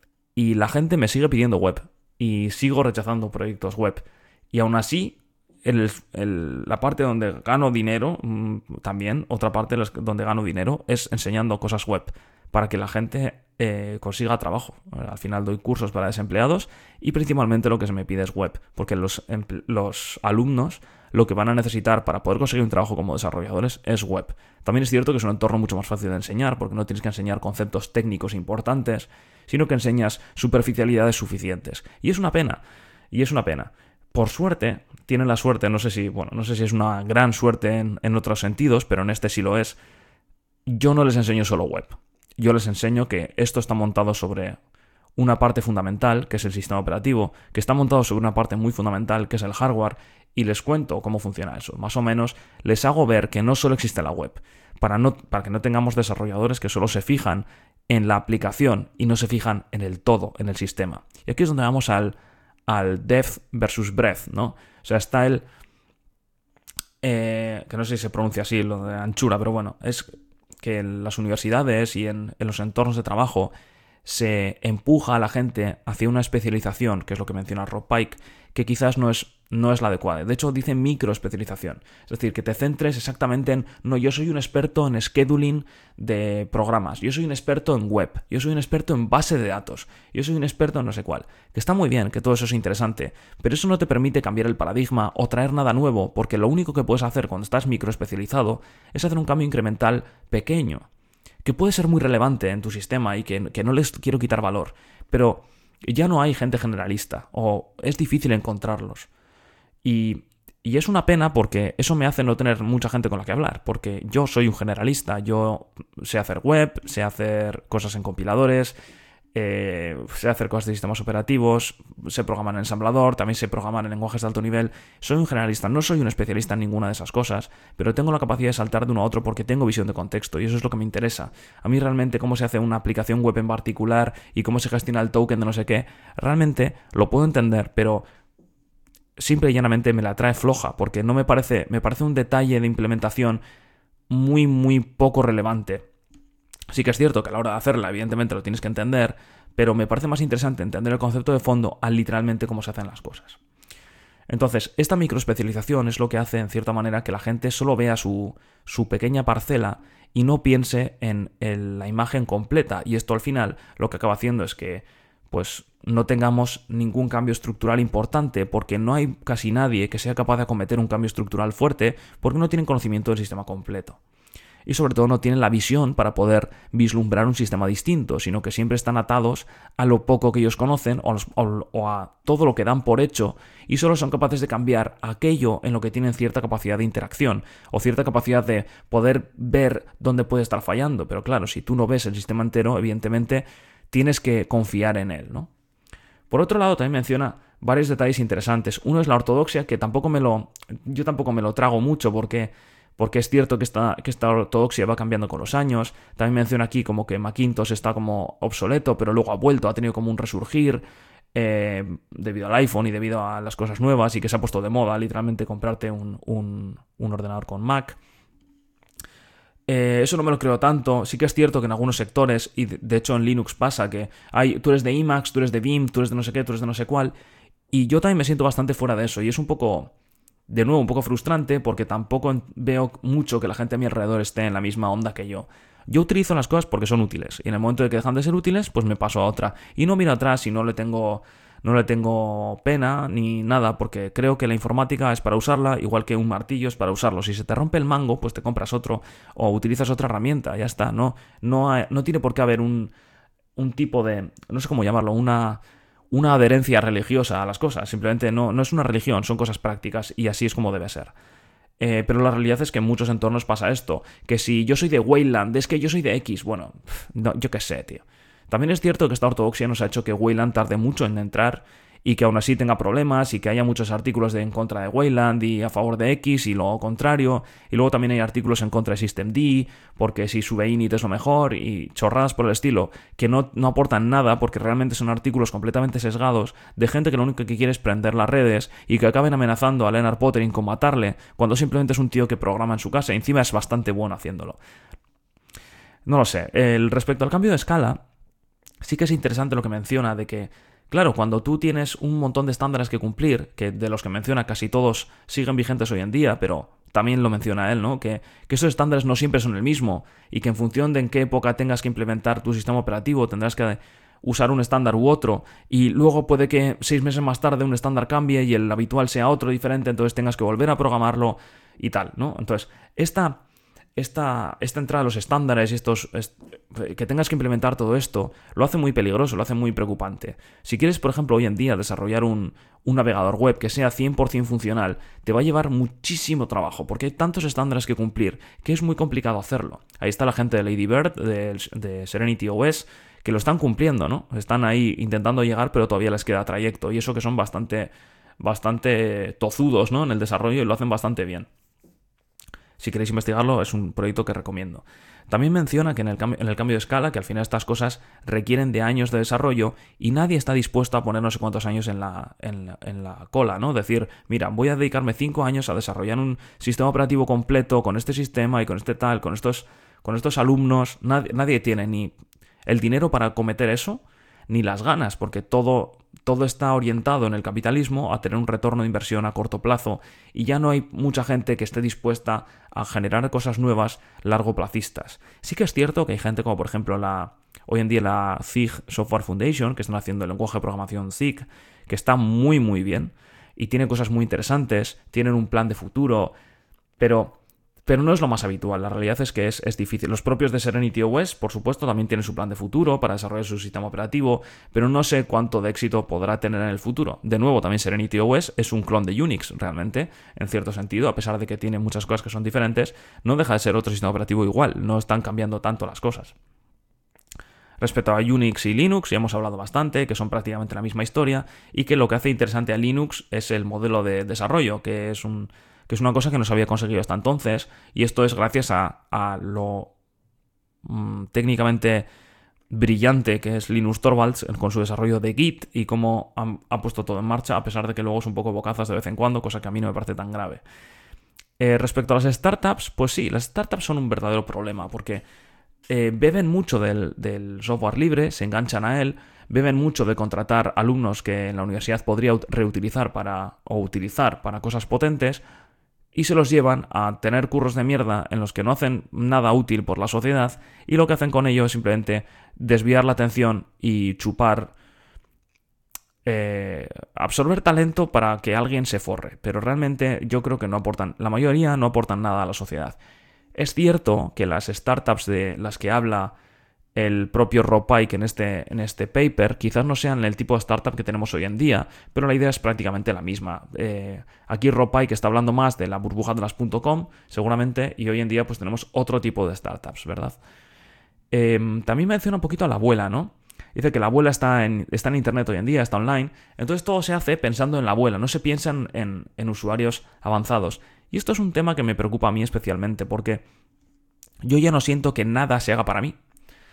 S1: y la gente me sigue pidiendo web y sigo rechazando proyectos web. Y aún así, el, el, la parte donde gano dinero, también, otra parte donde gano dinero es enseñando cosas web para que la gente eh, consiga trabajo. Al final doy cursos para desempleados y principalmente lo que se me pide es web, porque los, los alumnos lo que van a necesitar para poder conseguir un trabajo como desarrolladores es web. También es cierto que es un entorno mucho más fácil de enseñar, porque no tienes que enseñar conceptos técnicos importantes, sino que enseñas superficialidades suficientes. Y es una pena, y es una pena. Por suerte, tienen la suerte, no sé si, bueno, no sé si es una gran suerte en, en otros sentidos, pero en este sí lo es. Yo no les enseño solo web. Yo les enseño que esto está montado sobre una parte fundamental, que es el sistema operativo, que está montado sobre una parte muy fundamental, que es el hardware, y les cuento cómo funciona eso. Más o menos les hago ver que no solo existe la web, para, no, para que no tengamos desarrolladores que solo se fijan en la aplicación y no se fijan en el todo, en el sistema. Y aquí es donde vamos al, al depth versus breadth, ¿no? O sea, está el... Eh, que no sé si se pronuncia así, lo de anchura, pero bueno, es que en las universidades y en, en los entornos de trabajo se empuja a la gente hacia una especialización, que es lo que menciona Rob Pike, que quizás no es, no es la adecuada. De hecho, dice microespecialización. Es decir, que te centres exactamente en, no, yo soy un experto en scheduling de programas, yo soy un experto en web, yo soy un experto en base de datos, yo soy un experto en no sé cuál. Que está muy bien, que todo eso es interesante, pero eso no te permite cambiar el paradigma o traer nada nuevo, porque lo único que puedes hacer cuando estás microespecializado es hacer un cambio incremental pequeño, que puede ser muy relevante en tu sistema y que, que no les quiero quitar valor, pero ya no hay gente generalista o es difícil encontrarlos. Y, y es una pena porque eso me hace no tener mucha gente con la que hablar, porque yo soy un generalista, yo sé hacer web, sé hacer cosas en compiladores, eh, sé hacer cosas de sistemas operativos, sé programar en ensamblador, también sé programar en lenguajes de alto nivel. Soy un generalista, no soy un especialista en ninguna de esas cosas, pero tengo la capacidad de saltar de uno a otro porque tengo visión de contexto y eso es lo que me interesa. A mí realmente cómo se hace una aplicación web en particular y cómo se gestiona el token de no sé qué, realmente lo puedo entender, pero simple y llanamente me la trae floja porque no me parece, me parece un detalle de implementación muy, muy poco relevante. Sí que es cierto que a la hora de hacerla, evidentemente lo tienes que entender, pero me parece más interesante entender el concepto de fondo a literalmente cómo se hacen las cosas. Entonces, esta microespecialización es lo que hace, en cierta manera, que la gente solo vea su, su pequeña parcela y no piense en el, la imagen completa. Y esto al final lo que acaba haciendo es que pues no tengamos ningún cambio estructural importante, porque no hay casi nadie que sea capaz de acometer un cambio estructural fuerte porque no tienen conocimiento del sistema completo. Y sobre todo no tienen la visión para poder vislumbrar un sistema distinto, sino que siempre están atados a lo poco que ellos conocen o, los, o, o a todo lo que dan por hecho y solo son capaces de cambiar aquello en lo que tienen cierta capacidad de interacción o cierta capacidad de poder ver dónde puede estar fallando. Pero claro, si tú no ves el sistema entero, evidentemente tienes que confiar en él, ¿no? Por otro lado, también menciona varios detalles interesantes. Uno es la ortodoxia, que tampoco me lo, yo tampoco me lo trago mucho porque... porque es cierto que esta, que esta ortodoxia va cambiando con los años. También menciona aquí como que Macintosh está como obsoleto, pero luego ha vuelto, ha tenido como un resurgir eh, debido al iPhone y debido a las cosas nuevas y que se ha puesto de moda literalmente comprarte un, un, un ordenador con Mac. Eh, eso no me lo creo tanto. Sí que es cierto que en algunos sectores, y de, de hecho en Linux pasa que hay, tú eres de Emacs, tú eres de Vim, tú eres de no sé qué, tú eres de no sé cuál, y yo también me siento bastante fuera de eso y es un poco... De nuevo, un poco frustrante porque tampoco veo mucho que la gente a mi alrededor esté en la misma onda que yo. Yo utilizo las cosas porque son útiles y en el momento de que dejan de ser útiles, pues me paso a otra. Y no miro atrás y no le tengo, no le tengo pena ni nada porque creo que la informática es para usarla, igual que un martillo es para usarlo. Si se te rompe el mango, pues te compras otro o utilizas otra herramienta, ya está. No, no, hay, no tiene por qué haber un, un tipo de, no sé cómo llamarlo, una... una adherencia religiosa a las cosas. Simplemente no, no es una religión, son cosas prácticas y así es como debe ser. Eh, pero la realidad es que en muchos entornos pasa esto, que si yo soy de Wayland, es que yo soy de X, bueno, no, yo qué sé, tío. También es cierto que esta ortodoxia nos ha hecho que Wayland tarde mucho en entrar y que aún así tenga problemas y que haya muchos artículos de en contra de Wayland y a favor de X y lo contrario. Y luego también hay artículos en contra de systemd porque si sube init es lo mejor y chorradas por el estilo que no, no aportan nada porque realmente son artículos completamente sesgados de gente que lo único que quiere es prender las redes y que acaben amenazando a Lennart Pottering con matarle cuando simplemente es un tío que programa en su casa y encima es bastante bueno haciéndolo. No lo sé. El, respecto al cambio de escala, sí que es interesante lo que menciona de que claro, cuando tú tienes un montón de estándares que cumplir, que de los que menciona casi todos siguen vigentes hoy en día, pero también lo menciona él, ¿no? Que, que esos estándares no siempre son el mismo y que en función de en qué época tengas que implementar tu sistema operativo tendrás que usar un estándar u otro, y luego puede que seis meses más tarde un estándar cambie y el habitual sea otro diferente, entonces tengas que volver a programarlo y tal, ¿no? Entonces, esta, esta, esta entrada a los estándares y estos, est- que tengas que implementar todo esto, lo hace muy peligroso, lo hace muy preocupante. Si quieres, por ejemplo, hoy en día desarrollar un, un navegador web que sea cien por ciento funcional, te va a llevar muchísimo trabajo, porque hay tantos estándares que cumplir que es muy complicado hacerlo. Ahí está la gente de Ladybird, de, de Serenity O S, que lo están cumpliendo, ¿no? Están ahí intentando llegar, pero todavía les queda trayecto. Y eso que son bastante, bastante tozudos, ¿no? En el desarrollo y lo hacen bastante bien. Si queréis investigarlo, es un proyecto que recomiendo. También menciona que en el, cam- en el cambio de escala, que al final estas cosas requieren de años de desarrollo y nadie está dispuesto a poner no sé cuántos años en la, en la, en la cola, ¿no? Decir, mira, voy a dedicarme cinco años a desarrollar un sistema operativo completo con este sistema y con este tal, con estos, con estos alumnos. Nadie, nadie tiene ni el dinero para cometer eso, ni las ganas, porque todo, todo está orientado en el capitalismo a tener un retorno de inversión a corto plazo y ya no hay mucha gente que esté dispuesta a generar cosas nuevas largoplacistas. Sí que es cierto que hay gente como por ejemplo la hoy en día la Z I G Software Foundation, que están haciendo el lenguaje de programación Z I G, que está muy muy bien y tiene cosas muy interesantes, tienen un plan de futuro, pero... Pero no es lo más habitual, la realidad es que es, es difícil. Los propios de Serenity O S, por supuesto, también tienen su plan de futuro para desarrollar su sistema operativo, pero no sé cuánto de éxito podrá tener en el futuro. De nuevo, también Serenity O S es un clon de Unix, realmente, en cierto sentido, a pesar de que tiene muchas cosas que son diferentes, no deja de ser otro sistema operativo igual, no están cambiando tanto las cosas. Respecto a Unix y Linux, ya hemos hablado bastante, que son prácticamente la misma historia, y que lo que hace interesante a Linux es el modelo de desarrollo, que es un... que es una cosa que no se había conseguido hasta entonces, y esto es gracias a, a lo mmm, técnicamente brillante que es Linus Torvalds con su desarrollo de Git y cómo ha, ha puesto todo en marcha, a pesar de que luego es un poco bocazas de vez en cuando, cosa que a mí no me parece tan grave. Eh, respecto a las startups, pues sí, las startups son un verdadero problema, porque eh, beben mucho del, del software libre, se enganchan a él, beben mucho de contratar alumnos que en la universidad podría reutilizar para, o utilizar para cosas potentes, y se los llevan a tener curros de mierda en los que no hacen nada útil por la sociedad y lo que hacen con ello es simplemente desviar la atención y chupar, eh, absorber talento para que alguien se forre. Pero realmente yo creo que no aportan, la mayoría no aportan nada a la sociedad. Es cierto que las startups de las que habla el propio Rob Pike en este, en este paper quizás no sean el tipo de startup que tenemos hoy en día, pero la idea es prácticamente la misma. Eh, aquí Rob Pike está hablando más de la burbuja de las .com, seguramente, y hoy en día pues tenemos otro tipo de startups, ¿verdad? Eh, también menciona un poquito a la abuela, ¿no? Dice que la abuela está en, está en internet hoy en día, está online, entonces todo se hace pensando en la abuela, no se piensa en, en, en usuarios avanzados. Y esto es un tema que me preocupa a mí especialmente, porque yo ya no siento que nada se haga para mí.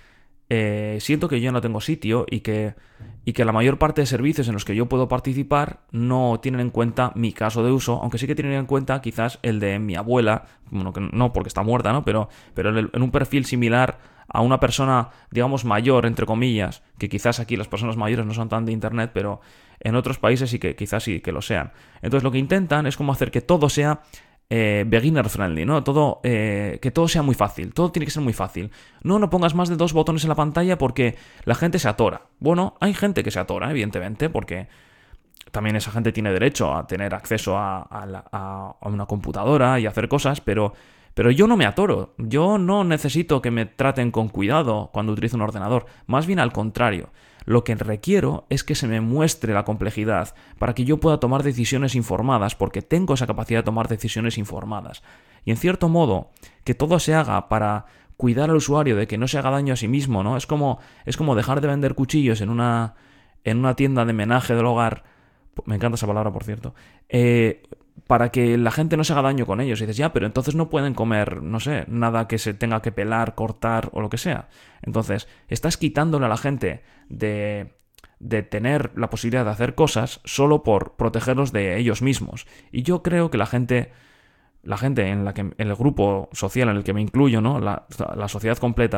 S1: Eh, siento que yo no tengo sitio y que, y que la mayor parte de servicios en los que yo puedo participar no tienen en cuenta mi caso de uso, aunque sí que tienen en cuenta quizás el de mi abuela, bueno, que no porque está muerta, ¿no? Pero, pero en, el, en un perfil similar a una persona, digamos, mayor, entre comillas, que quizás aquí las personas mayores no son tan de internet, pero en otros países sí que quizás sí que lo sean. Entonces lo que intentan es como hacer que todo sea Eh, beginner friendly, ¿no? Todo, eh, que todo sea muy fácil, todo tiene que ser muy fácil. No, no pongas más de dos botones en la pantalla porque la gente se atora. Bueno, hay gente que se atora, evidentemente, porque también esa gente tiene derecho a tener acceso a, a, la, a, a una computadora y hacer cosas, pero, pero yo no me atoro. Yo no necesito que me traten con cuidado cuando utilizo un ordenador. Más bien al contrario. Lo que requiero es que se me muestre la complejidad para que yo pueda tomar decisiones informadas, porque tengo esa capacidad de tomar decisiones informadas. Y en cierto modo, que todo se haga para cuidar al usuario de que no se haga daño a sí mismo, ¿no? Es como, es como dejar de vender cuchillos en una, en una tienda de menaje del hogar. Me encanta esa palabra, por cierto. Eh, para que la gente no se haga daño con ellos. Y dices, ya, pero entonces no pueden comer, no sé, nada que se tenga que pelar, cortar o lo que sea. Entonces, estás quitándole a la gente de, de tener la posibilidad de hacer cosas solo por protegerlos de ellos mismos. Y yo creo que la gente, la gente en la que, en el grupo social en el que me incluyo, ¿no? La, la sociedad completa,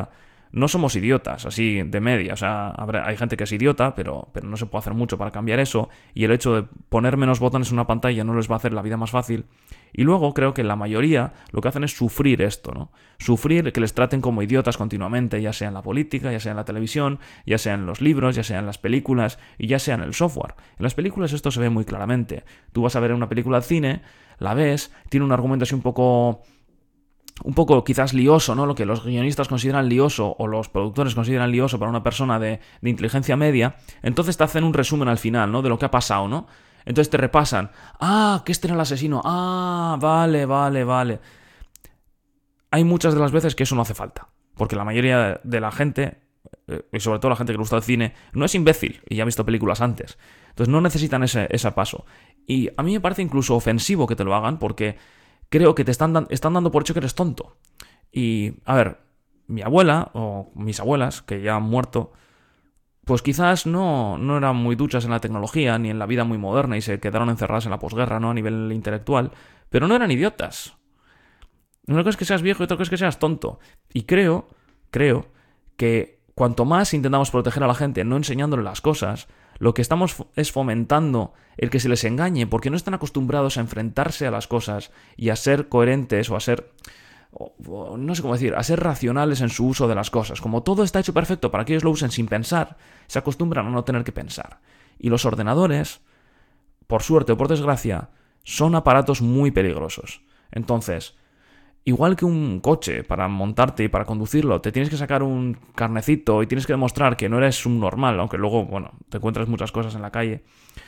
S1: no somos idiotas, así de media. O sea, habrá, hay gente que es idiota, pero, pero no se puede hacer mucho para cambiar eso. Y el hecho de poner menos botones en una pantalla no les va a hacer la vida más fácil. Y luego creo que la mayoría lo que hacen es sufrir esto, ¿no? Sufrir que les traten como idiotas continuamente, ya sea en la política, ya sea en la televisión, ya sea en los libros, ya sea en las películas y ya sea en el software. En las películas esto se ve muy claramente. Tú vas a ver una película de cine, la ves, tiene un argumento así un poco... un poco quizás lioso, ¿no? Lo que los guionistas consideran lioso o los productores consideran lioso para una persona de, de inteligencia media, entonces te hacen un resumen al final, ¿no? De lo que ha pasado, ¿no? Entonces te repasan, ah, que este era el asesino, ah, vale, vale, vale. Hay muchas de las veces que eso no hace falta, porque la mayoría de la gente, y sobre todo la gente que le gusta el cine, no es imbécil y ya ha visto películas antes. Entonces no necesitan ese, ese paso. Y a mí me parece incluso ofensivo que te lo hagan porque... creo que te están, dan- están dando por hecho que eres tonto. Y, a ver, mi abuela o mis abuelas, que ya han muerto, pues quizás no, no eran muy duchas en la tecnología ni en la vida muy moderna y se quedaron encerradas en la posguerra, ¿no? A nivel intelectual, pero no eran idiotas. Una cosa es que seas viejo y otra cosa es que seas tonto. Y creo, creo que cuanto más intentamos proteger a la gente no enseñándole las cosas, lo que estamos es fomentando el que se les engañe, porque no están acostumbrados a enfrentarse a las cosas y a ser coherentes o a ser, o, o, no sé cómo decir, a ser racionales en su uso de las cosas. Como todo está hecho perfecto para que ellos lo usen sin pensar, se acostumbran a no tener que pensar. Y los ordenadores, por suerte o por desgracia, son aparatos muy peligrosos. Entonces, igual que un coche, para montarte y para conducirlo, te tienes que sacar un carnecito y tienes que demostrar que no eres un normal, aunque luego, bueno, te encuentras muchas cosas en la calle.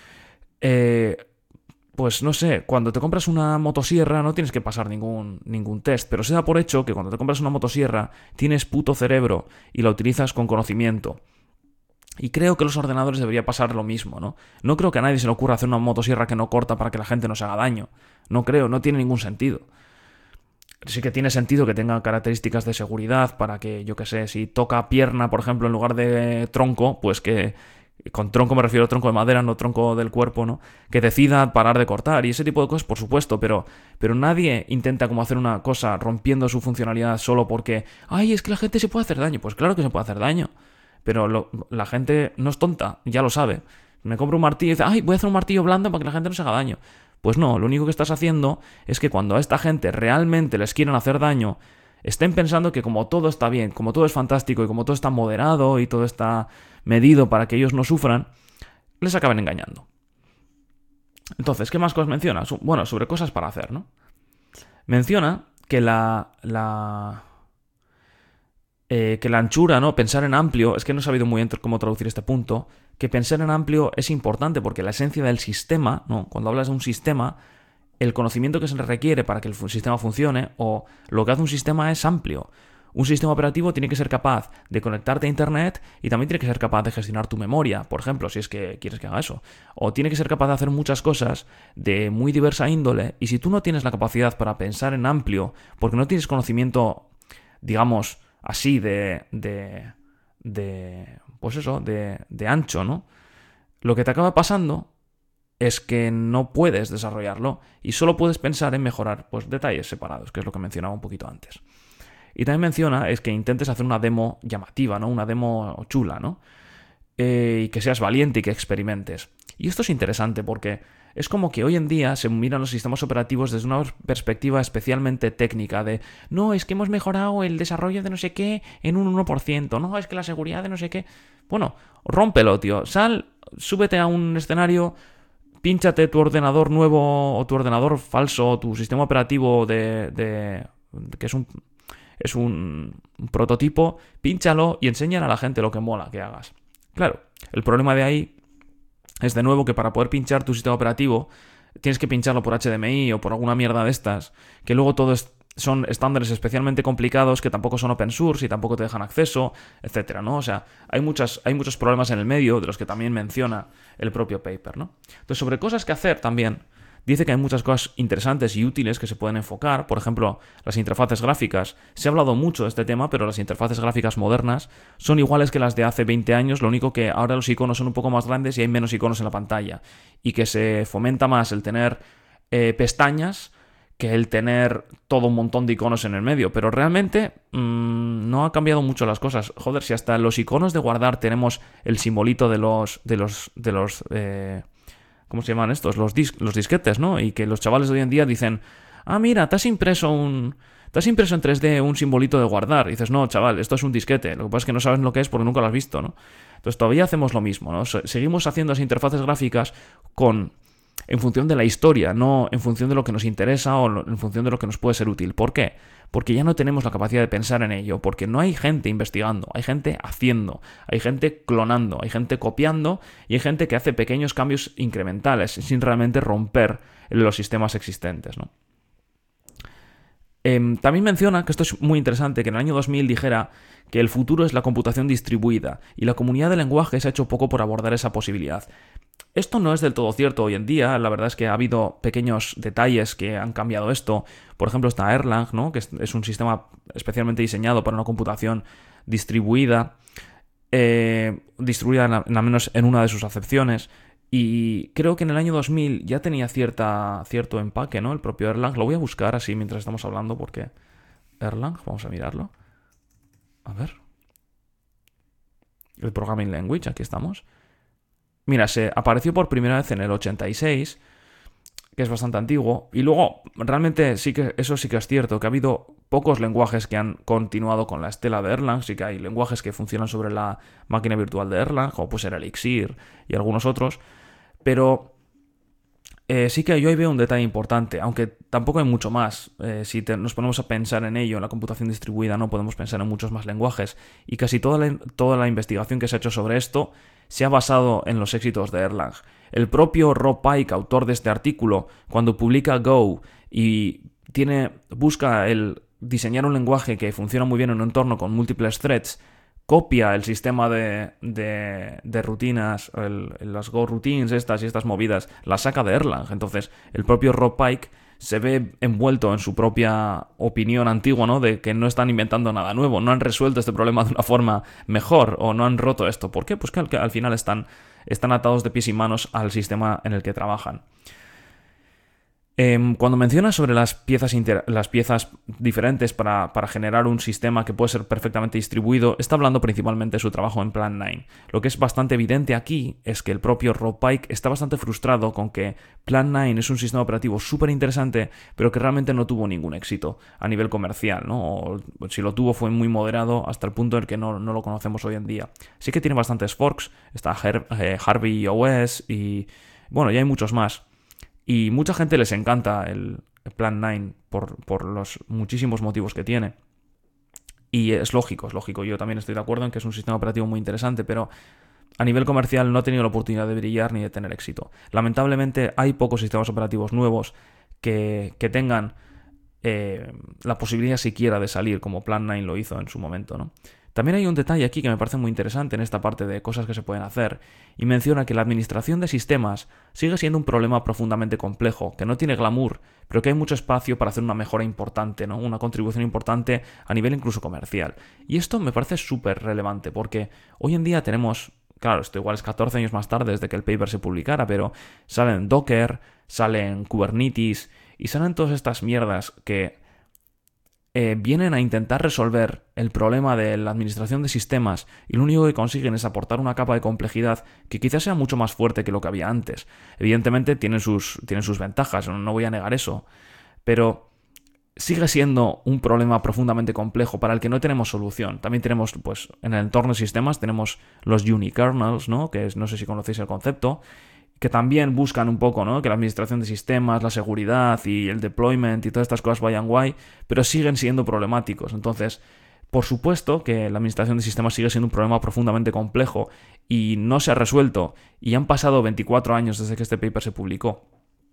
S1: Eh, pues no sé, cuando te compras una motosierra no tienes que pasar ningún, ningún test, pero se da por hecho que cuando te compras una motosierra tienes puto cerebro y la utilizas con conocimiento. Y creo que los ordenadores debería pasar lo mismo, ¿no? No creo que a nadie se le ocurra hacer una motosierra que no corta para que la gente no se haga daño. No creo, no tiene ningún sentido. Sí que tiene sentido que tenga características de seguridad para que, yo qué sé, si toca pierna, por ejemplo, en lugar de tronco, pues que, con tronco me refiero a tronco de madera, no tronco del cuerpo, ¿no? Que decida parar de cortar y ese tipo de cosas, por supuesto, pero, pero nadie intenta como hacer una cosa rompiendo su funcionalidad solo porque, ay, es que la gente se puede hacer daño. Pues claro que se puede hacer daño, pero lo, la gente no es tonta, ya lo sabe. Me compro un martillo y dice, ay, voy a hacer un martillo blando para que la gente no se haga daño. Pues no, lo único que estás haciendo es que cuando a esta gente realmente les quieren hacer daño, estén pensando que como todo está bien, como todo es fantástico y como todo está moderado y todo está medido para que ellos no sufran, les acaben engañando. Entonces, ¿qué más cosas menciona? Bueno, sobre cosas para hacer, ¿no? Menciona que la... la eh, que la anchura, ¿no? Pensar en amplio, es que no he sabido muy bien cómo traducir este punto, que pensar en amplio es importante porque la esencia del sistema, ¿no? Cuando hablas de un sistema, el conocimiento que se le requiere para que el sistema funcione o lo que hace un sistema es amplio. Un sistema operativo tiene que ser capaz de conectarte a Internet y también tiene que ser capaz de gestionar tu memoria, por ejemplo, si es que quieres que haga eso. O tiene que ser capaz de hacer muchas cosas de muy diversa índole y si tú no tienes la capacidad para pensar en amplio, porque no tienes conocimiento, digamos, así de... de, de pues eso, de, de ancho, ¿no? Lo que te acaba pasando es que no puedes desarrollarlo y solo puedes pensar en mejorar pues, detalles separados, que es lo que mencionaba un poquito antes. Y también menciona es que intentes hacer una demo llamativa, ¿no? Una demo chula, ¿no? Eh, y que seas valiente y que experimentes. Y esto es interesante porque es como que hoy en día se miran los sistemas operativos desde una perspectiva especialmente técnica de no, es que hemos mejorado el desarrollo de no sé qué en un uno por ciento, no, es que la seguridad de no sé qué. Bueno, rómpelo, tío. Sal, súbete a un escenario, pínchate tu ordenador nuevo o tu ordenador falso, tu sistema operativo de, de que es un es un, un prototipo, pínchalo y enséñale a la gente lo que mola que hagas. Claro, el problema de ahí es de nuevo que para poder pinchar tu sistema operativo tienes que pincharlo por H D M I o por alguna mierda de estas, que luego todo es, son estándares especialmente complicados que tampoco son open source y tampoco te dejan acceso, etcétera, ¿no? O sea, hay, muchas, hay muchos problemas en el medio de los que también menciona el propio paper, ¿no? Entonces, sobre cosas que hacer también, dice que hay muchas cosas interesantes y útiles que se pueden enfocar. Por ejemplo, las interfaces gráficas. Se ha hablado mucho de este tema, pero las interfaces gráficas modernas son iguales que las de hace veinte años, lo único que ahora los iconos son un poco más grandes y hay menos iconos en la pantalla. Y que se fomenta más el tener eh, pestañas que el tener todo un montón de iconos en el medio, pero realmente mmm, no ha cambiado mucho las cosas. Joder, si hasta los iconos de guardar tenemos el simbolito de los de los de los eh, ¿cómo se llaman estos? Los dis los disquetes, ¿no? Y que los chavales de hoy en día dicen, ah, mira, te has impreso un te has impreso en tres D un simbolito de guardar. Y dices, no, chaval, esto es un disquete. Lo que pasa es que no sabes lo que es porque nunca lo has visto, ¿no? Entonces todavía hacemos lo mismo, ¿no? Seguimos haciendo las interfaces gráficas con en función de la historia, no en función de lo que nos interesa o en función de lo que nos puede ser útil. ¿Por qué? Porque ya no tenemos la capacidad de pensar en ello, porque no hay gente investigando, hay gente haciendo, hay gente clonando, hay gente copiando y hay gente que hace pequeños cambios incrementales sin realmente romper los sistemas existentes, ¿no? Eh, también menciona, que esto es muy interesante, que en el año dos mil dijera que el futuro es la computación distribuida y la comunidad de lenguajes ha hecho poco por abordar esa posibilidad. Esto no es del todo cierto hoy en día, la verdad es que ha habido pequeños detalles que han cambiado esto. Por ejemplo, está Erlang, ¿no? Que es, es un sistema especialmente diseñado para una computación distribuida, eh, distribuida en, en, al menos en una de sus acepciones. Y creo que en el año dos mil ya tenía cierta, cierto empaque, ¿no? El propio Erlang. Lo voy a buscar así mientras estamos hablando porque... Erlang, vamos a mirarlo. A ver. El Programming Language, aquí estamos. Mira, se apareció por primera vez en el ochenta y seis, que es bastante antiguo. Y luego, realmente sí que eso sí que es cierto, que ha habido pocos lenguajes que han continuado con la estela de Erlang. Sí que hay lenguajes que funcionan sobre la máquina virtual de Erlang, como puede ser Elixir y algunos otros. Pero eh, sí que yo ahí veo un detalle importante, aunque tampoco hay mucho más. Eh, si te, nos ponemos a pensar en ello, en la computación distribuida, no podemos pensar en muchos más lenguajes. Y casi toda la, toda la investigación que se ha hecho sobre esto se ha basado en los éxitos de Erlang. El propio Rob Pike, autor de este artículo, cuando publica Go y tiene, busca el diseñar un lenguaje que funciona muy bien en un entorno con múltiples threads, copia el sistema de, de, de rutinas, el, las Go routines estas y estas movidas, las saca de Erlang. Entonces, el propio Rob Pike se ve envuelto en su propia opinión antigua, ¿no? De que no están inventando nada nuevo, no han resuelto este problema de una forma mejor o no han roto esto. ¿Por qué? Pues que al, que al final están, están atados de pies y manos al sistema en el que trabajan. Eh, cuando menciona sobre las piezas, inter- las piezas diferentes para, para generar un sistema que puede ser perfectamente distribuido, está hablando principalmente de su trabajo en Plan nueve. Lo que es bastante evidente aquí es que el propio Rob Pike está bastante frustrado con que Plan nueve es un sistema operativo súper interesante, pero que realmente no tuvo ningún éxito a nivel comercial, ¿no? O si lo tuvo fue muy moderado hasta el punto en el que no, no lo conocemos hoy en día. Sí que tiene bastantes forks, está Her- eh, Harvey O S y bueno, ya hay muchos más. Y mucha gente les encanta el Plan nueve por, por los muchísimos motivos que tiene. Y es lógico, es lógico. Yo también estoy de acuerdo en que es un sistema operativo muy interesante, pero a nivel comercial no ha tenido la oportunidad de brillar ni de tener éxito. Lamentablemente hay pocos sistemas operativos nuevos que, que tengan eh, la posibilidad siquiera de salir, como Plan nueve lo hizo en su momento, ¿no? También hay un detalle aquí que me parece muy interesante en esta parte de cosas que se pueden hacer, y menciona que la administración de sistemas sigue siendo un problema profundamente complejo, que no tiene glamour, pero que hay mucho espacio para hacer una mejora importante, ¿no? Una contribución importante a nivel incluso comercial. Y esto me parece súper relevante, porque hoy en día tenemos, claro, esto igual es catorce años más tarde desde que el paper se publicara, pero salen Docker, salen Kubernetes, y salen todas estas mierdas que Eh, vienen a intentar resolver el problema de la administración de sistemas y lo único que consiguen es aportar una capa de complejidad que quizás sea mucho más fuerte que lo que había antes. Evidentemente tienen sus, tienen sus ventajas, no voy a negar eso, pero sigue siendo un problema profundamente complejo para el que no tenemos solución. También tenemos, pues, en el entorno de sistemas tenemos los unikernels, ¿no? Que es, no sé si conocéis el concepto, que también buscan un poco, ¿no? Que la administración de sistemas, la seguridad y el deployment y todas estas cosas vayan guay, pero siguen siendo problemáticos. Entonces, por supuesto que la administración de sistemas sigue siendo un problema profundamente complejo y no se ha resuelto, y han pasado veinticuatro años desde que este paper se publicó.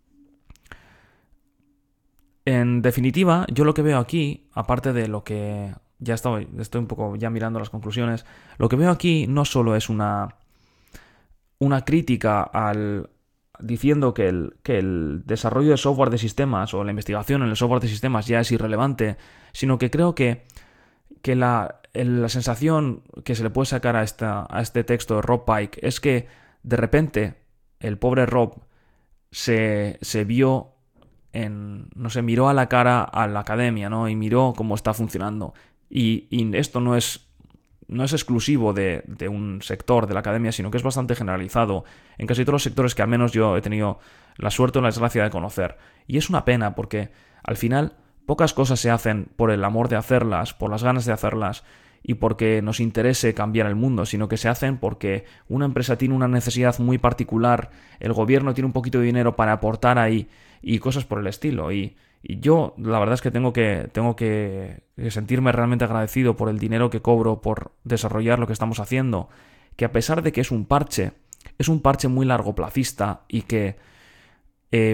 S1: En definitiva, yo lo que veo aquí, aparte de lo que ya estoy, estoy un poco ya mirando las conclusiones, lo que veo aquí no solo es una... una crítica al diciendo que el, que el desarrollo de software de sistemas o la investigación en el software de sistemas ya es irrelevante, sino que creo que, que la, la sensación que se le puede sacar a, esta, a este texto de Rob Pike es que de repente el pobre Rob se, se vio en, no sé, miró a la cara a la academia, ¿no? Y miró cómo está funcionando. Y, y esto no es, no es exclusivo de, de un sector de la academia, sino que es bastante generalizado en casi todos los sectores que al menos yo he tenido la suerte o la desgracia de conocer. Y es una pena porque al final pocas cosas se hacen por el amor de hacerlas, por las ganas de hacerlas y porque nos interese cambiar el mundo, sino que se hacen porque una empresa tiene una necesidad muy particular, el gobierno tiene un poquito de dinero para aportar ahí y cosas por el estilo. Y, y yo la verdad es que tengo que tengo que, que sentirme realmente agradecido por el dinero que cobro por desarrollar lo que estamos haciendo, que a pesar de que es un parche, es un parche muy largoplacista y que eh,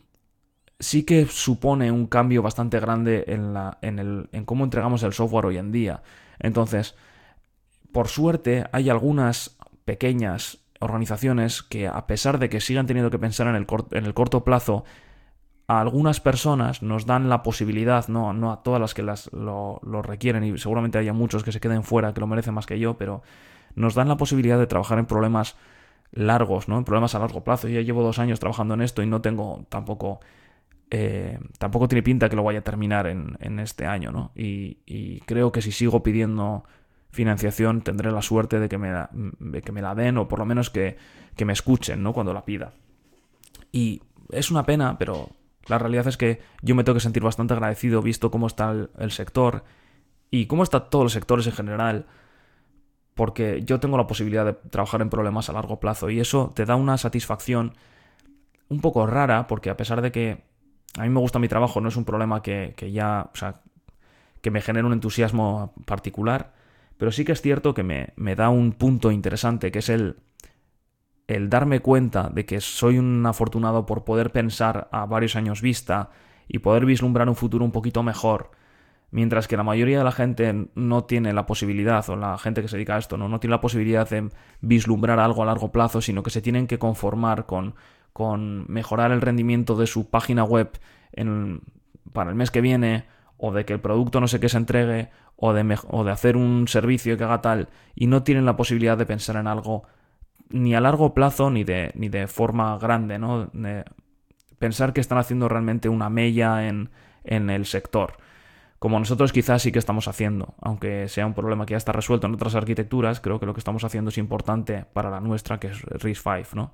S1: sí que supone un cambio bastante grande en, la, en, el, en cómo entregamos el software hoy en día. Entonces, por suerte, hay algunas pequeñas organizaciones que, a pesar de que sigan teniendo que pensar en el, cort- en el corto plazo, a algunas personas nos dan la posibilidad, no, no a todas las que las, lo, lo requieren, y seguramente haya muchos que se queden fuera, que lo merecen más que yo, pero nos dan la posibilidad de trabajar en problemas largos, ¿no? En problemas a largo plazo. Yo ya llevo dos años trabajando en esto y no tengo tampoco... Eh, tampoco tiene pinta que lo vaya a terminar en, en este año, ¿no? Y, y creo que si sigo pidiendo financiación tendré la suerte de que me la, de que me la den o por lo menos que, que me escuchen, ¿no? Cuando la pida. Y es una pena, pero la realidad es que yo me tengo que sentir bastante agradecido visto cómo está el, el sector y cómo están todos los sectores en general, porque yo tengo la posibilidad de trabajar en problemas a largo plazo y eso te da una satisfacción un poco rara, porque a pesar de que a mí me gusta mi trabajo, no es un problema que, que ya, o sea, que me genere un entusiasmo particular, pero sí que es cierto que me, me da un punto interesante, que es el, el darme cuenta de que soy un afortunado por poder pensar a varios años vista y poder vislumbrar un futuro un poquito mejor, mientras que la mayoría de la gente no tiene la posibilidad, o la gente que se dedica a esto, no, no tiene la posibilidad de vislumbrar algo a largo plazo, sino que se tienen que conformar con con mejorar el rendimiento de su página web en, para el mes que viene, o de que el producto no sé qué se entregue, o de, o de hacer un servicio que haga tal, y no tienen la posibilidad de pensar en algo ni a largo plazo ni de, ni de forma grande, ¿no? De pensar que están haciendo realmente una mella en, en el sector. Como nosotros quizás sí que estamos haciendo, aunque sea un problema que ya está resuelto en otras arquitecturas, creo que lo que estamos haciendo es importante para la nuestra, que es R I S cinco, ¿no?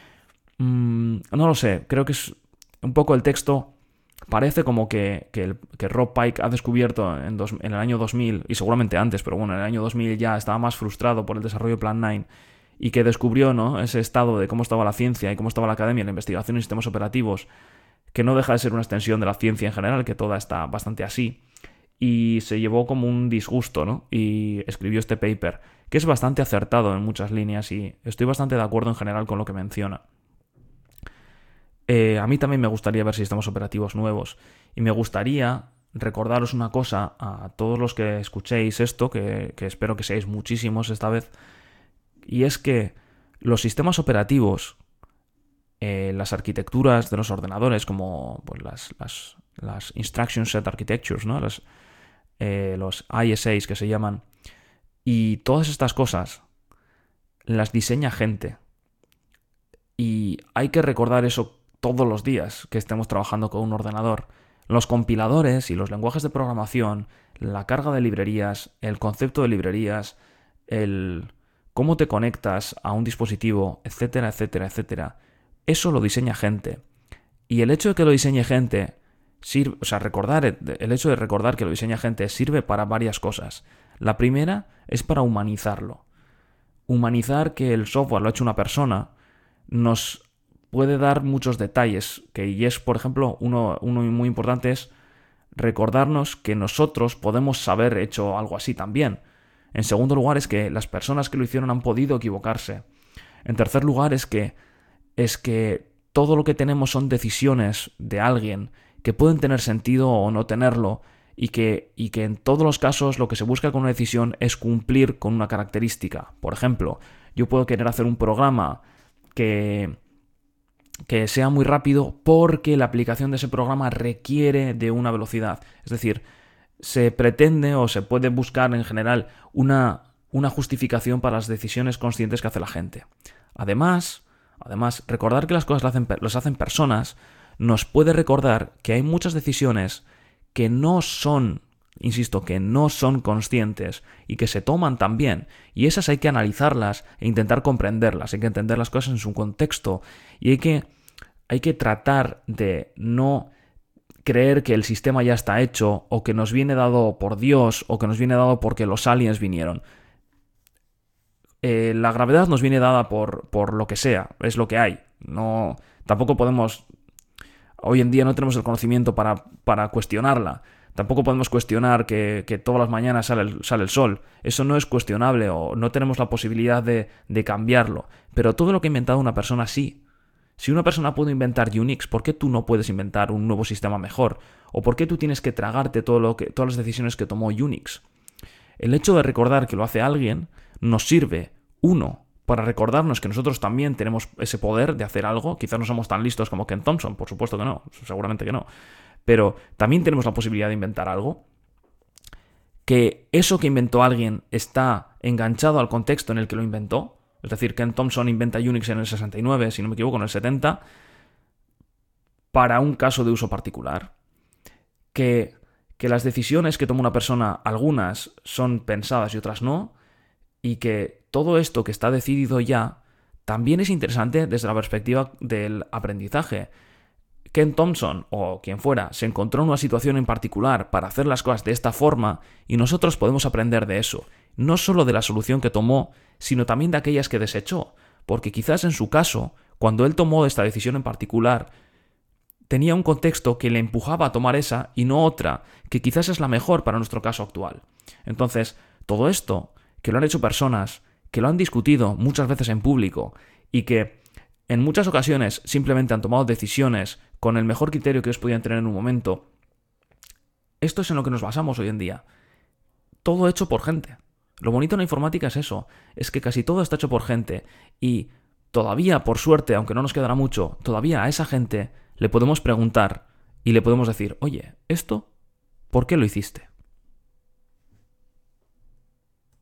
S1: No lo sé, creo que es un poco el texto. Parece como que, que, el, que Rob Pike ha descubierto en, dos, en el año dos mil, y seguramente antes, pero bueno, en el año dos mil ya estaba más frustrado por el desarrollo de Plan nueve y que descubrió, ¿no?, ese estado de cómo estaba la ciencia y cómo estaba la academia, la investigación y sistemas operativos, que no deja de ser una extensión de la ciencia en general, que toda está bastante así, y se llevó como un disgusto, ¿no? Y escribió este paper, que es bastante acertado en muchas líneas y estoy bastante de acuerdo en general con lo que menciona. Eh, a mí también me gustaría ver sistemas operativos nuevos y me gustaría recordaros una cosa a todos los que escuchéis esto, que, que espero que seáis muchísimos esta vez, y es que los sistemas operativos, eh, las arquitecturas de los ordenadores, como pues, las, las, las Instruction Set Architectures, ¿no? Las, eh, los I S As que se llaman, y todas estas cosas las diseña gente. Y hay que recordar eso todos los días que estemos trabajando con un ordenador. Los compiladores y los lenguajes de programación, la carga de librerías, el concepto de librerías, el cómo te conectas a un dispositivo, etcétera, etcétera, etcétera. Eso lo diseña gente. Y el hecho de que lo diseñe gente sirve, o sea, recordar, el hecho de recordar que lo diseña gente sirve para varias cosas. La primera es para humanizarlo. Humanizar que el software lo ha hecho una persona nos puede dar muchos detalles, que y es, por ejemplo, uno, uno muy importante es recordarnos que nosotros podemos haber hecho algo así también. En segundo lugar es que las personas que lo hicieron han podido equivocarse. En tercer lugar es que es que todo lo que tenemos son decisiones de alguien que pueden tener sentido o no tenerlo y que, y que en todos los casos lo que se busca con una decisión es cumplir con una característica. Por ejemplo, yo puedo querer hacer un programa que, que sea muy rápido porque la aplicación de ese programa requiere de una velocidad. Es decir, se pretende o se puede buscar en general una, una justificación para las decisiones conscientes que hace la gente. Además, además recordar que las cosas las hacen, las hacen personas nos puede recordar que hay muchas decisiones que no son, insisto, que no son conscientes y que se toman también. Y esas hay que analizarlas e intentar comprenderlas. Hay que entender las cosas en su contexto y hay que, hay que tratar de no creer que el sistema ya está hecho o que nos viene dado por Dios o que nos viene dado porque los aliens vinieron. Eh, la gravedad nos viene dada por, por lo que sea, es lo que hay. No, tampoco podemos... Hoy en día no tenemos el conocimiento para, para cuestionarla. Tampoco podemos cuestionar que, que todas las mañanas sale el, sale el sol. Eso no es cuestionable o no tenemos la posibilidad de, de cambiarlo. Pero todo lo que ha inventado una persona sí. Si una persona puede inventar Unix, ¿por qué tú no puedes inventar un nuevo sistema mejor? ¿O por qué tú tienes que tragarte todo lo que, todas las decisiones que tomó Unix? El hecho de recordar que lo hace alguien nos sirve, uno, para recordarnos que nosotros también tenemos ese poder de hacer algo. Quizás no somos tan listos como Ken Thompson, por supuesto que no, seguramente que no. Pero también tenemos la posibilidad de inventar algo. Que eso que inventó alguien está enganchado al contexto en el que lo inventó. Es decir, Ken Thompson inventa Unix en el sesenta y nueve, si no me equivoco, en el setenta, para un caso de uso particular. Que, que las decisiones que toma una persona, algunas son pensadas y otras no, y que todo esto que está decidido ya también es interesante desde la perspectiva del aprendizaje. Ken Thompson, o quien fuera, se encontró en una situación en particular para hacer las cosas de esta forma y nosotros podemos aprender de eso. No solo de la solución que tomó, sino también de aquellas que desechó. Porque quizás en su caso, cuando él tomó esta decisión en particular, tenía un contexto que le empujaba a tomar esa y no otra, que quizás es la mejor para nuestro caso actual. Entonces, todo esto, que lo han hecho personas, que lo han discutido muchas veces en público y que en muchas ocasiones simplemente han tomado decisiones con el mejor criterio que ellos podían tener en un momento. Esto es en lo que nos basamos hoy en día. Todo hecho por gente. Lo bonito en la informática es eso, es que casi todo está hecho por gente y todavía, por suerte, aunque no nos quedará mucho, todavía a esa gente le podemos preguntar y le podemos decir, oye, ¿esto por qué lo hiciste?